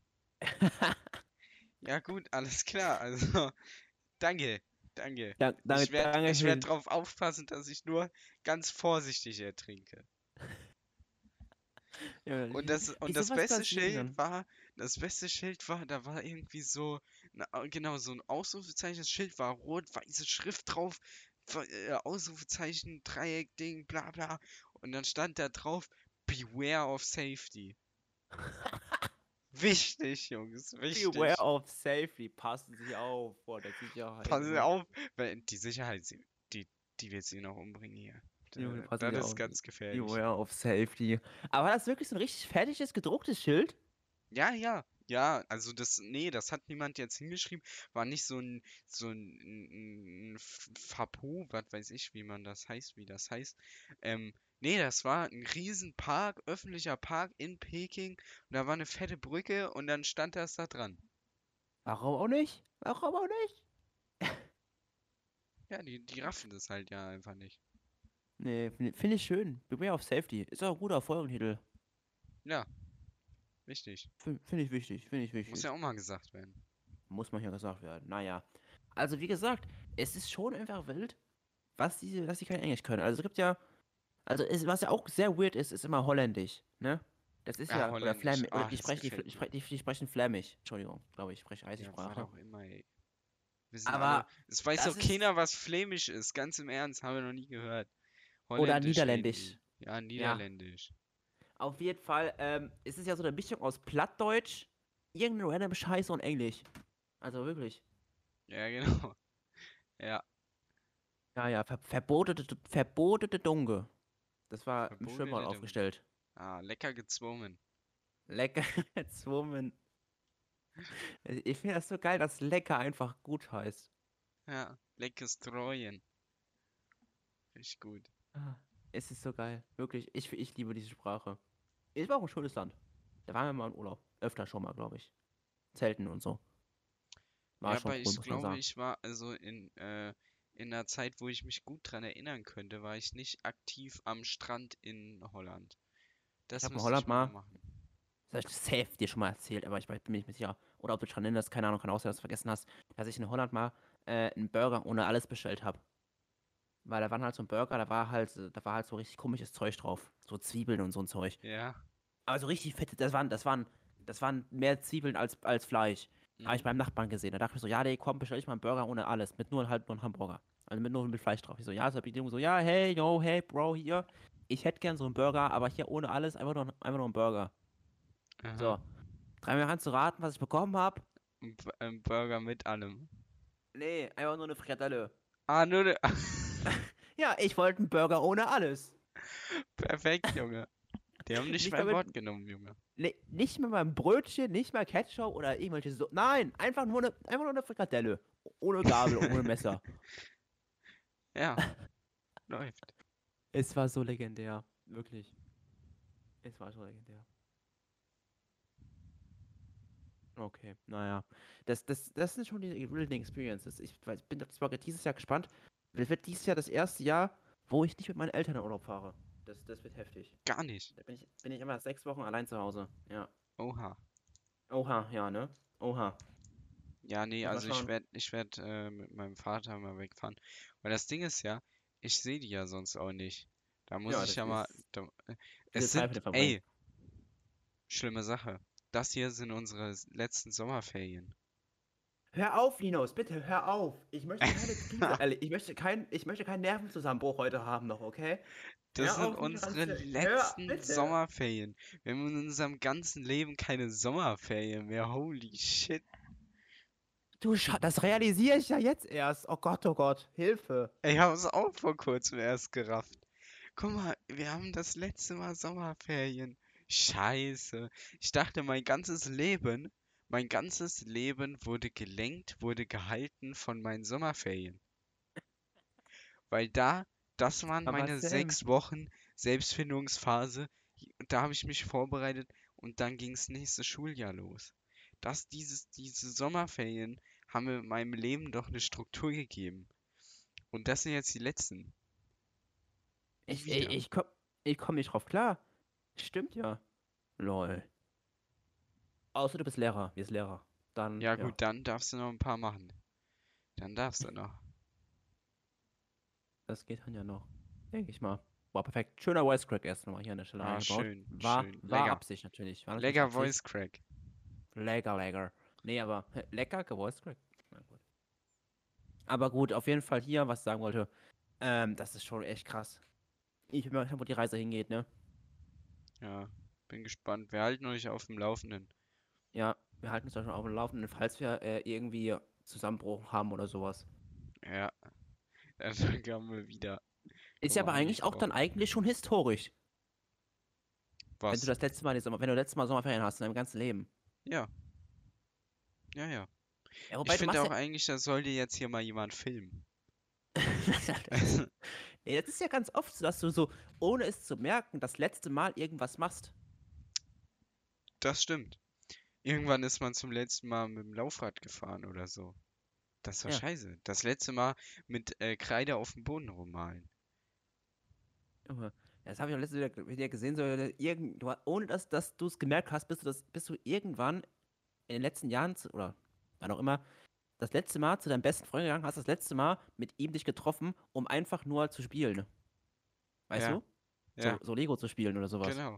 Speaker 2: Ja gut, alles klar, also danke, danke.
Speaker 1: Danke
Speaker 2: Ich werd
Speaker 1: schön.
Speaker 2: drauf aufpassen, dass ich nur ganz vorsichtig ertrinke.
Speaker 1: Ja,
Speaker 2: Und
Speaker 1: wie sowas passieren kann.
Speaker 2: das beste Schild war, da war irgendwie so, genau, so ein Ausrufezeichen, das Schild war rot, weiße Schrift drauf, Ausrufezeichen, Dreieck, Ding, bla bla. Und dann stand da drauf, Beware of Safety. Wichtig, Jungs,
Speaker 1: Beware
Speaker 2: wichtig.
Speaker 1: of safety. Passen Sie auf vor der Sicherheit,
Speaker 2: Passen Sie
Speaker 1: Junge.
Speaker 2: auf, weil die Sicherheit, die, die wird sie noch umbringen hier.
Speaker 1: Junge, passen
Speaker 2: Das
Speaker 1: Sie
Speaker 2: ist
Speaker 1: auf.
Speaker 2: ganz gefährlich.
Speaker 1: Beware of safety. Aber war das wirklich so ein richtig fertiges, gedrucktes Schild?
Speaker 2: Ja, ja, ja, also nee, das hat niemand jetzt hingeschrieben, war nicht ein Fabo, was weiß ich, wie das heißt. Nee, das war ein Riesenpark, öffentlicher Park in Peking, und da war eine fette Brücke und dann stand das da dran.
Speaker 1: Warum auch nicht? Warum auch nicht?
Speaker 2: Ja, die raffen das halt ja einfach nicht.
Speaker 1: Nee, find ich schön. Beware of safety. Ist auch ein guter Folgentitel.
Speaker 2: Ja, wichtig.
Speaker 1: Finde ich wichtig, finde ich
Speaker 2: Muss ja
Speaker 1: wichtig.
Speaker 2: auch mal gesagt werden.
Speaker 1: Muss man ja gesagt werden. Naja. Also wie gesagt, es ist schon einfach wild, dass die kein Englisch können. Also es gibt ja, was ja auch sehr weird ist, ist immer Holländisch, ne? Das ist
Speaker 2: Ja,
Speaker 1: ja, oder
Speaker 2: Holländisch.
Speaker 1: Flämisch, oder
Speaker 2: Ah, das gefällt mir.
Speaker 1: die sprechen Flämisch. Entschuldigung, glaube ich, spreche heiße
Speaker 2: Ja, war
Speaker 1: Sprache.
Speaker 2: doch immer, ey. Wir sind alle.
Speaker 1: Aber
Speaker 2: Es weiß
Speaker 1: das
Speaker 2: doch
Speaker 1: ist,
Speaker 2: keiner, was Flämisch ist. Ganz im Ernst, haben wir noch nie gehört.
Speaker 1: oder
Speaker 2: Holländisch reden
Speaker 1: Niederländisch.
Speaker 2: die. Ja,
Speaker 1: Ja,
Speaker 2: Niederländisch.
Speaker 1: auf jeden Fall, ist es ja so eine Mischung aus Plattdeutsch, irgendein random Scheiß und Englisch. Also wirklich.
Speaker 2: Ja, genau. Ja,
Speaker 1: Ja, ja, verbotete Dunge. Das war im Schwimmbad
Speaker 2: verbotene Dinge.
Speaker 1: aufgestellt.
Speaker 2: Ah, lecker gezwungen.
Speaker 1: Lecker gezwungen. Ich finde das so geil, dass lecker einfach gut heißt.
Speaker 2: Ja, leckes Treuen. Richtig gut.
Speaker 1: Ah, es ist so geil. Wirklich, ich liebe diese Sprache. Es war auch ein schönes Land. Da waren wir mal im Urlaub. Öfter schon mal, glaube ich. Zelten und so. War
Speaker 2: Ja,
Speaker 1: schon
Speaker 2: aber
Speaker 1: cool,
Speaker 2: ich
Speaker 1: muss man
Speaker 2: glaube,
Speaker 1: sagen.
Speaker 2: ich war also in einer Zeit, wo ich mich gut dran erinnern könnte, war ich nicht aktiv am Strand in Holland.
Speaker 1: Ich
Speaker 2: Das
Speaker 1: habe in
Speaker 2: müsste
Speaker 1: Holland
Speaker 2: ich mal noch
Speaker 1: mal,
Speaker 2: machen.
Speaker 1: das habe ich safe dir schon mal erzählt, aber ich bin mir nicht mehr sicher. Oder ob du dich dran erinnerst, keine Ahnung, kann auch sein, dass du es vergessen hast, dass ich in Holland mal einen Burger ohne alles bestellt habe. Weil da war halt so ein Burger, da war halt so richtig komisches Zeug drauf. So Zwiebeln und so ein Zeug.
Speaker 2: Ja.
Speaker 1: Aber so richtig fette, das waren mehr Zwiebeln als Fleisch. Habe ich
Speaker 2: Mhm.
Speaker 1: beim Nachbarn gesehen. Da dachte ich mir so, ja, nee, komm, bestell ich mal einen Burger ohne alles. Mit nur halt nur einem Hamburger. Also mit Fleisch drauf. Ich so, ja, so die Junge so, ja, hey, yo, hey, Bro, hier. Ich hätte gern so einen Burger, aber hier ohne alles, einfach nur einen Burger.
Speaker 2: Aha.
Speaker 1: So, 3 Minuten zu raten, was ich bekommen habe.
Speaker 2: Ein Burger mit allem.
Speaker 1: Nee, einfach nur eine Frikadelle.
Speaker 2: Ah, nur ne.
Speaker 1: Ja, ich wollte einen Burger ohne alles.
Speaker 2: Perfekt, Junge. Die haben nicht
Speaker 1: Nicht mal
Speaker 2: mein
Speaker 1: mit,
Speaker 2: Wort genommen, Junge.
Speaker 1: nee, nicht mal beim Brötchen, nicht mal Ketchup oder irgendwelche so. Nein, einfach nur eine Frikadelle. Ohne Gabel, ohne Messer.
Speaker 2: Ja, läuft.
Speaker 1: Es war so legendär. Wirklich. Es war so legendär. Okay, naja. Das sind schon die wilden Experiences. Bin auf zwar dieses Jahr gespannt. Das wird dieses Jahr das erste Jahr, wo ich nicht mit meinen Eltern in Urlaub fahre. Das wird heftig.
Speaker 2: Gar nicht.
Speaker 1: Da bin ich immer 6 Wochen allein zu Hause. Ja.
Speaker 2: Oha.
Speaker 1: Oha, ja, ne? Oha.
Speaker 2: Ja, nee,
Speaker 1: Muss mal
Speaker 2: also
Speaker 1: schauen.
Speaker 2: ich werd mit meinem Vater mal wegfahren. Weil das Ding ist ja, ich sehe die ja sonst auch nicht. Da muss
Speaker 1: Ja,
Speaker 2: ich
Speaker 1: das
Speaker 2: ja mal.
Speaker 1: ist viel
Speaker 2: Es
Speaker 1: Zeit mit
Speaker 2: sind,
Speaker 1: dir verbringen.
Speaker 2: ey, schlimme Sache. Das hier sind unsere letzten Sommerferien.
Speaker 1: Hör auf, Linus, bitte, hör auf. Ich möchte keine Krise, ich möchte keinen Nervenzusammenbruch heute haben noch, okay?
Speaker 2: Das
Speaker 1: Hör
Speaker 2: sind
Speaker 1: auf, mich daran
Speaker 2: unsere
Speaker 1: zu. Hör,
Speaker 2: letzten
Speaker 1: bitte.
Speaker 2: Sommerferien. Wir haben in unserem ganzen Leben keine Sommerferien mehr. Holy shit.
Speaker 1: Das realisiere ich ja jetzt erst. Oh Gott, Hilfe.
Speaker 2: Ich habe es auch vor kurzem erst gerafft. Guck mal, wir haben das letzte Mal Sommerferien. Scheiße. Ich dachte, mein ganzes Leben wurde gelenkt, wurde gehalten von meinen Sommerferien. Weil das waren
Speaker 1: Aber
Speaker 2: meine
Speaker 1: Sam,
Speaker 2: 6 Wochen Selbstfindungsphase. Da habe ich mich vorbereitet und dann ging's nächstes Schuljahr los. Diese Sommerferien haben mir meinem Leben doch eine Struktur gegeben. Und das sind jetzt die letzten. Nie
Speaker 1: ich,
Speaker 2: wieder.
Speaker 1: ich, ich komm nicht drauf klar. Stimmt ja. Lol. Außer du bist Lehrer, wir sind Lehrer. Dann,
Speaker 2: Ja
Speaker 1: ja,
Speaker 2: gut, dann darfst du noch ein paar machen. Dann darfst du noch.
Speaker 1: das geht dann ja noch. Denke ich mal. Boah, perfekt. Schöner Voice Crack erst nochmal hier an der Stelle
Speaker 2: Ah,
Speaker 1: eingebaut.
Speaker 2: schön,
Speaker 1: War,
Speaker 2: schön.
Speaker 1: war
Speaker 2: Lecker.
Speaker 1: Absicht natürlich. War natürlich
Speaker 2: Lecker
Speaker 1: Absicht.
Speaker 2: Voice Crack.
Speaker 1: Lecker, lecker. Nee, aber lecker, Voice Crack. Na gut. Aber gut, auf jeden Fall hier, was ich sagen wollte. Das ist schon echt krass. Ich bin mal gespannt, wo die Reise hingeht, ne?
Speaker 2: Ja, bin gespannt. Wir halten euch auf dem Laufenden.
Speaker 1: Ja, wir halten uns da schon auf dem Laufenden, falls wir irgendwie Zusammenbruch haben oder sowas.
Speaker 2: Ja, dann kommen wir wieder.
Speaker 1: Ist
Speaker 2: Kommen
Speaker 1: ja
Speaker 2: wir
Speaker 1: aber
Speaker 2: auch
Speaker 1: eigentlich
Speaker 2: nicht
Speaker 1: auch
Speaker 2: drauf.
Speaker 1: dann eigentlich schon historisch, wenn du
Speaker 2: Was?
Speaker 1: das letzte Mal, wenn du letztes Mal Sommerferien hast in deinem ganzen Leben.
Speaker 2: Ja, ja, ja.
Speaker 1: Ja,
Speaker 2: Ich
Speaker 1: wobei du
Speaker 2: finde
Speaker 1: machst
Speaker 2: auch
Speaker 1: ja.
Speaker 2: eigentlich, da sollte jetzt hier mal jemand filmen.
Speaker 1: Das ist, nee, das ist ja ganz oft so, dass du so, ohne es zu merken, das letzte Mal irgendwas machst.
Speaker 2: Das stimmt. Irgendwann ist man zum letzten Mal mit dem Laufrad gefahren oder so. Das war
Speaker 1: Ja.
Speaker 2: scheiße. Das letzte Mal mit Kreide auf dem Boden rummalen.
Speaker 1: Junge, das habe ich auch letztens wieder gesehen, so, ohne dass du es gemerkt hast, bist du irgendwann in den letzten Jahren, oder wann auch immer, das letzte Mal zu deinem besten Freund gegangen, hast das letzte Mal mit ihm dich getroffen, um einfach nur zu spielen. Weißt
Speaker 2: Ja,
Speaker 1: du?
Speaker 2: ja,
Speaker 1: So Lego zu spielen oder sowas.
Speaker 2: genau.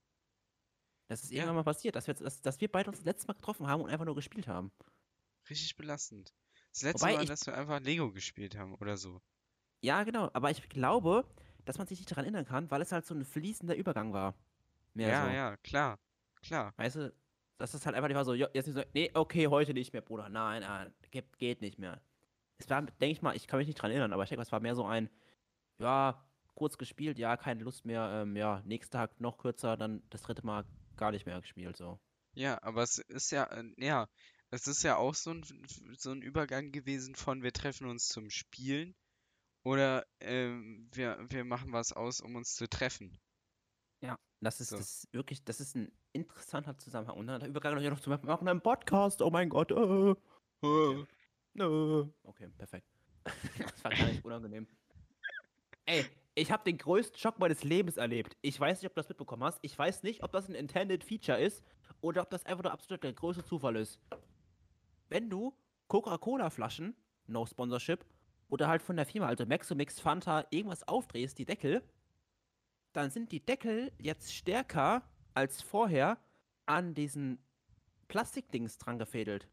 Speaker 1: Das ist
Speaker 2: Ja,
Speaker 1: irgendwann mal passiert, dass wir beide uns das letzte Mal getroffen haben und einfach nur gespielt haben.
Speaker 2: richtig belastend. Das letzte
Speaker 1: Wobei
Speaker 2: Mal,
Speaker 1: ich,
Speaker 2: dass wir einfach Lego gespielt haben oder so.
Speaker 1: ja genau, aber ich glaube, dass man sich nicht daran erinnern kann, weil es halt so ein fließender Übergang war. Mehr
Speaker 2: Ja,
Speaker 1: so.
Speaker 2: ja, klar, klar.
Speaker 1: Weißt du, dass es halt einfach nicht war so, ja, jetzt nicht so, nee, okay, heute nicht mehr, Bruder. Nein, nein, geht nicht mehr. Es war, denke ich mal, ich kann mich nicht dran erinnern, aber ich denke, es war mehr so ein, ja, kurz gespielt, ja, keine Lust mehr, ja, nächsten Tag noch kürzer, dann das dritte Mal gar nicht mehr gespielt, so.
Speaker 2: Ja, aber es ist ja, es ist ja auch so ein Übergang gewesen von wir treffen uns zum Spielen oder wir machen was aus, um uns zu treffen.
Speaker 1: Ja.
Speaker 2: So.
Speaker 1: Das ist wirklich, das ist ein interessanter Zusammenhang. Und dann der Übergang noch zu machen einen Podcast, oh mein Gott, okay. Okay, perfekt. Das war gar nicht unangenehm. Ey, ich habe den größten Schock meines Lebens erlebt. Ich weiß nicht, ob du das mitbekommen hast. Ich weiß nicht, ob das ein Intended Feature ist oder ob das einfach nur absolut der größte Zufall ist. Wenn du Coca-Cola-Flaschen, no sponsorship, oder halt von der Firma, also Maximix, Fanta, irgendwas aufdrehst, die Deckel, dann sind die Deckel jetzt stärker als vorher an diesen Plastikdings dran gefädelt.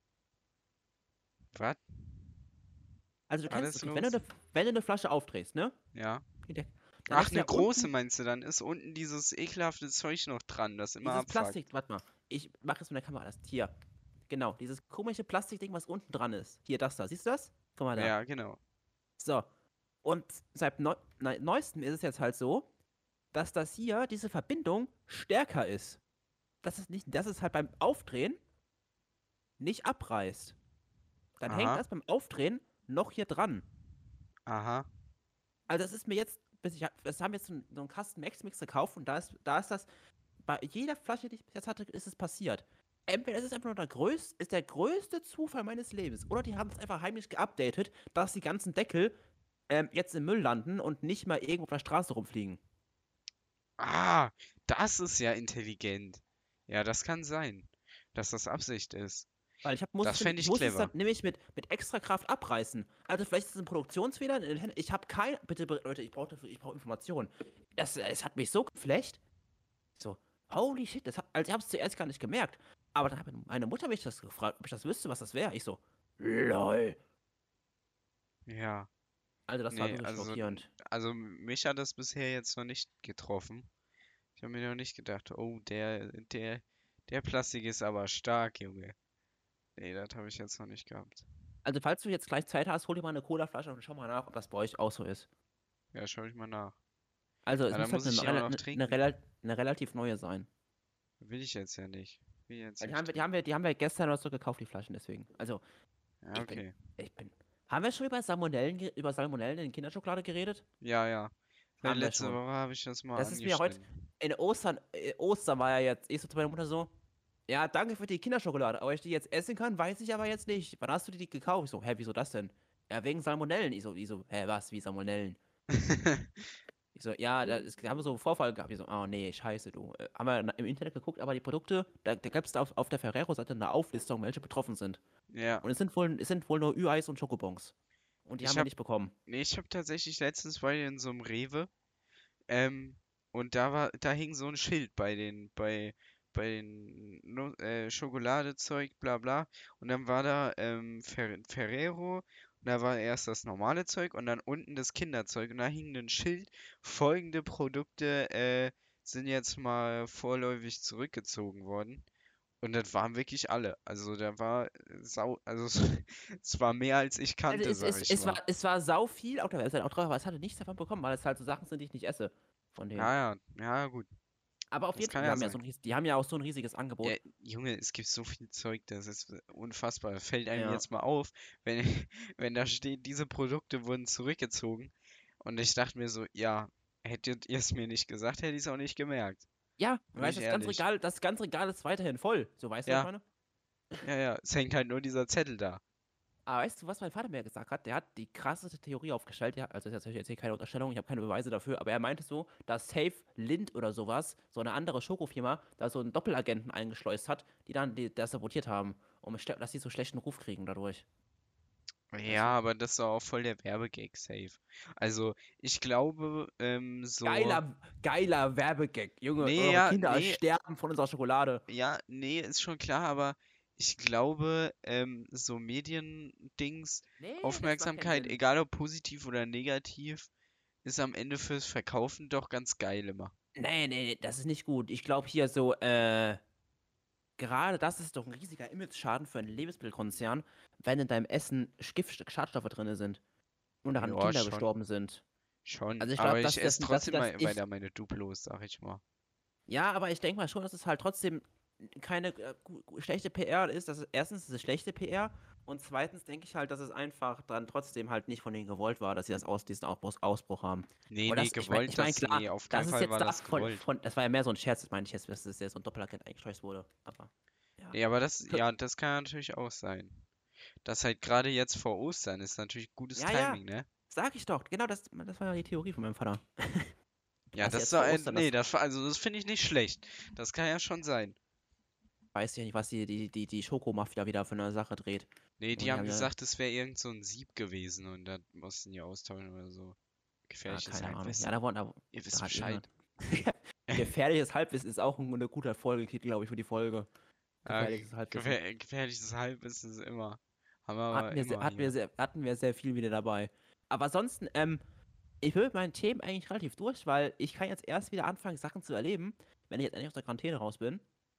Speaker 2: Was?
Speaker 1: Also du
Speaker 2: War
Speaker 1: kennst,
Speaker 2: das
Speaker 1: okay,
Speaker 2: los?
Speaker 1: wenn du eine Flasche aufdrehst, ne?
Speaker 2: Ja.
Speaker 1: Dann
Speaker 2: Ach,
Speaker 1: hast du
Speaker 2: eine
Speaker 1: ja
Speaker 2: große
Speaker 1: unten
Speaker 2: meinst du, dann ist unten dieses ekelhafte Zeug noch dran, das immer
Speaker 1: dieses
Speaker 2: abfuckt.
Speaker 1: Plastik, warte mal, ich mache es mit der Kamera, das hier. Genau, dieses komische Plastikding, was unten dran ist. Hier, das da. Siehst du das? Guck mal da.
Speaker 2: Ja, genau.
Speaker 1: So. Und seit neuestem ist es jetzt halt so, dass das hier, diese Verbindung, stärker ist. Dass es halt beim Aufdrehen nicht abreißt. Dann hängt
Speaker 2: Aha,
Speaker 1: das beim Aufdrehen noch hier dran.
Speaker 2: aha.
Speaker 1: Also das ist mir jetzt, das haben wir jetzt so einen Kasten Max-Mix gekauft und da ist das, bei jeder Flasche, die ich bis jetzt hatte, ist es passiert. Entweder ist es einfach nur ist der größte Zufall meines Lebens, oder die haben es einfach heimlich geupdatet, dass die ganzen Deckel jetzt im Müll landen und nicht mal irgendwo auf der Straße rumfliegen.
Speaker 2: Ah, das ist ja intelligent. Ja, das kann sein, dass das Absicht ist.
Speaker 1: Weil
Speaker 2: Das fände
Speaker 1: ich
Speaker 2: ich
Speaker 1: muss es dann
Speaker 2: clever.
Speaker 1: nämlich mit extra Kraft abreißen. Also vielleicht ist es ein Produktionsfehler in den Händen. Ich habe kein. Bitte, Leute, ich brauche Informationen. Es hat mich so geflecht. So, holy shit, also ich habe es zuerst gar nicht gemerkt. Aber dann hat meine Mutter mich das gefragt, ob ich das wüsste, was das wäre. Ich so, lol.
Speaker 2: Ja,
Speaker 1: Also das war
Speaker 2: nee,
Speaker 1: wirklich schockierend.
Speaker 2: also mich hat das bisher jetzt noch nicht getroffen. Ich habe mir noch nicht gedacht, oh, der Plastik ist aber stark, Junge. Nee, das habe ich jetzt noch nicht gehabt.
Speaker 1: Also falls du jetzt gleich Zeit hast, hol dir mal eine Colaflasche und schau mal nach, ob das bei euch auch so ist.
Speaker 2: Ja, schau ich mal nach.
Speaker 1: Also es
Speaker 2: Aber dann
Speaker 1: muss halt
Speaker 2: muss ich die auch noch trinken.
Speaker 1: eine relativ neue sein.
Speaker 2: Will ich jetzt ja nicht. Will ich jetzt
Speaker 1: Weil
Speaker 2: nicht trinken.
Speaker 1: die haben wir gestern oder so gekauft, die Flaschen, deswegen. Also,
Speaker 2: Ja,
Speaker 1: ich bin,
Speaker 2: okay.
Speaker 1: ich bin. Haben wir schon über Salmonellen in Kinderschokolade geredet?
Speaker 2: Ja, ja. Weil
Speaker 1: Haben wir
Speaker 2: letzte
Speaker 1: schon.
Speaker 2: Woche habe ich das mal
Speaker 1: Das ist mir heute,
Speaker 2: angeschnitten.
Speaker 1: Ostern war ja jetzt, ich so zu meiner Mutter so, ja, danke für die Kinderschokolade, aber ich die jetzt essen kann, weiß ich aber jetzt nicht. Wann hast du die gekauft? Ich so, hä, wieso das denn? Ja, wegen Salmonellen. Ich so, hä, was, wie Salmonellen? Ich so, ja, haben wir so einen Vorfall gehabt. Ich so, oh nee, scheiße, du. Haben wir im Internet geguckt, aber die Produkte, da gab es auf der Ferrero-Seite eine Auflistung, welche betroffen sind.
Speaker 2: Ja.
Speaker 1: Und es sind wohl nur Ü-Eis und Schokobons. Und die haben
Speaker 2: Ich
Speaker 1: wir
Speaker 2: habe
Speaker 1: nicht bekommen.
Speaker 2: Nee, ich habe tatsächlich letztens war ich in so einem Rewe, und da hing so ein Schild bei den Schokoladezeug, bla bla. Und dann war da Ferrero, und da war erst das normale Zeug und dann unten das Kinderzeug. Und da hing ein Schild, folgende Produkte sind jetzt mal vorläufig zurückgezogen worden. Und das waren wirklich alle. Also da war also es war mehr als ich
Speaker 1: Also
Speaker 2: kannte, sag ich mal.
Speaker 1: es war sau viel auf der Website auch drauf, aber es hatte nichts davon bekommen, weil es halt so Sachen sind, die ich nicht esse. Von denen.
Speaker 2: Ja, ja, ja, gut.
Speaker 1: Aber auf
Speaker 2: Das
Speaker 1: jeden Fall,
Speaker 2: kann ja sein.
Speaker 1: die haben ja auch so ein riesiges
Speaker 2: Ja,
Speaker 1: Angebot.
Speaker 2: Junge, es gibt so viel Zeug, das ist unfassbar. Fällt einem
Speaker 1: Ja.
Speaker 2: jetzt mal auf, wenn, wenn da steht, diese Produkte wurden zurückgezogen. Und ich dachte mir so, ja, hättet ihr es mir nicht gesagt, hätte ich es auch nicht gemerkt.
Speaker 1: Ja,
Speaker 2: Bin ich ehrlich.
Speaker 1: Das ganze Regal ist weiterhin voll. So, weißt du, was ich
Speaker 2: Ja,
Speaker 1: meine?
Speaker 2: ja, ja. Es hängt halt nur dieser Zettel da.
Speaker 1: Aber weißt du, was mein Vater mir gesagt hat? Der hat die krasseste Theorie aufgestellt. Ja, also, das ist jetzt hier keine Unterstellung, ich habe keine Beweise dafür, aber er meinte so, dass Safe Lind oder sowas, so eine andere Schokofirma, da so einen Doppelagenten eingeschleust hat, die dann das sabotiert haben, dass sie so schlechten Ruf kriegen dadurch. Weißt du?
Speaker 2: Ja, aber das ist doch auch voll der Werbegag safe. Also, ich glaube, so.
Speaker 1: Geiler Werbegag. Junge,
Speaker 2: Nee,
Speaker 1: eure
Speaker 2: ja,
Speaker 1: Kinder
Speaker 2: nee,
Speaker 1: sterben von unserer Schokolade.
Speaker 2: ja, nee, ist schon klar, aber ich glaube, so Mediendings,
Speaker 1: Nee, das macht keinen
Speaker 2: Aufmerksamkeit,
Speaker 1: Sinn.
Speaker 2: egal ob positiv oder negativ, ist am Ende fürs Verkaufen doch ganz geil immer.
Speaker 1: Nee, das ist nicht gut. Ich glaube hier so, gerade das ist doch ein riesiger Image-Schaden für einen Lebensmittelkonzern, wenn in deinem Essen Schadstoffe drin sind und daran
Speaker 2: Ja,
Speaker 1: Kinder
Speaker 2: schon,
Speaker 1: gestorben sind.
Speaker 2: schon.
Speaker 1: Also ich glaube,
Speaker 2: Aber ich esse
Speaker 1: dass sie
Speaker 2: trotzdem
Speaker 1: das
Speaker 2: mal
Speaker 1: ich.
Speaker 2: weiter meine Duplos, sag ich mal.
Speaker 1: Ja, aber ich denke mal schon, dass es halt trotzdem keine schlechte PR ist. Erstens ist es schlechte PR und zweitens denke ich halt, dass es einfach dann trotzdem halt nicht von denen gewollt war, dass sie diesen Ausbruch haben.
Speaker 2: Nee,
Speaker 1: Und
Speaker 2: nee,
Speaker 1: das,
Speaker 2: gewollt,
Speaker 1: klar,
Speaker 2: nee, auf keinen
Speaker 1: das ist
Speaker 2: Fall
Speaker 1: jetzt
Speaker 2: war das gewollt.
Speaker 1: das war ja mehr so ein Scherz, das meine ich jetzt, dass es ja so ein Doppelagent eingeschleust wurde. Aber ja.
Speaker 2: Nee, aber das kann natürlich auch sein. Das halt gerade jetzt vor Ostern ist natürlich gutes
Speaker 1: Ja,
Speaker 2: Timing, ne?
Speaker 1: sag ich doch. Genau, das war ja die Theorie von meinem Vater.
Speaker 2: Ja,
Speaker 1: Dass
Speaker 2: das ist
Speaker 1: jetzt
Speaker 2: doch
Speaker 1: vor Ostern
Speaker 2: nee,
Speaker 1: das
Speaker 2: also das finde ich nicht schlecht. Das kann ja schon sein.
Speaker 1: weiß ich nicht, was die Schokomafia wieder für eine Sache dreht.
Speaker 2: Nee,
Speaker 1: Und
Speaker 2: die
Speaker 1: die
Speaker 2: haben
Speaker 1: haben ja,
Speaker 2: gesagt, es wäre irgend so ein Sieb gewesen und da mussten die austauschen oder so.
Speaker 1: ja,
Speaker 2: Gefährliches
Speaker 1: keine Ahnung. Ja,
Speaker 2: Halbwissen. Ihr
Speaker 1: da
Speaker 2: wisst
Speaker 1: hat
Speaker 2: Bescheid.
Speaker 1: irgendjemand. Gefährliches Halbwissen ist auch eine guter Folgetitel, glaube ich, für die Folge. Gefährliches Halbwissen.
Speaker 2: Gefährliches Halbwissen ist immer. Haben wir aber immer hier.
Speaker 1: Hatten wir sehr viel wieder dabei. Aber ansonsten, ich will mit meinen Themen eigentlich relativ durch, weil ich kann jetzt erst wieder anfangen, Sachen zu erleben, wenn ich jetzt endlich aus der Quarantäne raus bin.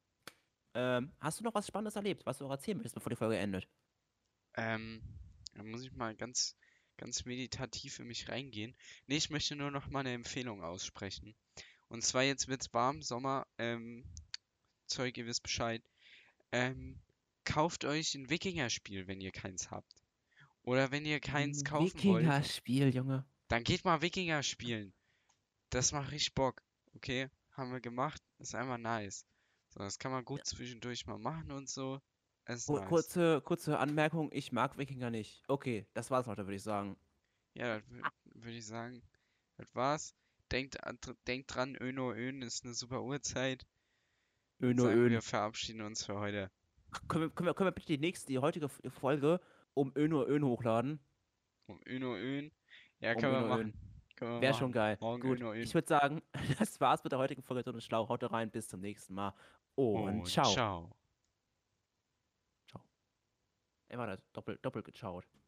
Speaker 1: Hast du noch was Spannendes erlebt, was du auch erzählen möchtest, bevor die Folge endet?
Speaker 2: Ähm, Da muss ich mal ganz meditativ in mich reingehen. Nee, ich möchte nur noch mal eine Empfehlung aussprechen. Und zwar jetzt wird's warm, Sommer, Zeug, ihr wisst Bescheid. Ähm, Kauft euch ein Wikinger-Spiel, wenn ihr keins habt. Oder wenn ihr keins
Speaker 1: Ein
Speaker 2: kaufen wollt,
Speaker 1: Wikinger-Spiel, Junge.
Speaker 2: dann geht mal Wikinger spielen. Das macht richtig Bock. Okay, haben wir gemacht. Ist einfach nice. So, das kann man gut zwischendurch mal machen und so. Es ist nice.
Speaker 1: Kurze Anmerkung, ich mag Wikinger nicht. Okay, das war's heute, würde ich sagen.
Speaker 2: Ja, würde ich sagen. Das war's. Denkt dran, Öno Ön ist eine super Uhrzeit. Und
Speaker 1: Öno
Speaker 2: sagen
Speaker 1: Ön.
Speaker 2: wir verabschieden uns für heute.
Speaker 1: Können wir bitte die heutige Folge um Öno Ön hochladen?
Speaker 2: Um Öno Ön. Ja,
Speaker 1: Um
Speaker 2: können wir
Speaker 1: Öno
Speaker 2: machen.
Speaker 1: Ön.
Speaker 2: Können wir
Speaker 1: Wäre schon
Speaker 2: machen.
Speaker 1: geil.
Speaker 2: Morgen
Speaker 1: Gut,
Speaker 2: Öno
Speaker 1: ich
Speaker 2: Ön.
Speaker 1: würde sagen, das war's mit der heutigen Folge Dünne Schlau. Haut rein, bis zum nächsten Mal. Und
Speaker 2: Und
Speaker 1: ciao.
Speaker 2: ciao.
Speaker 1: Ciao. Ey, war das doppelt geschaut.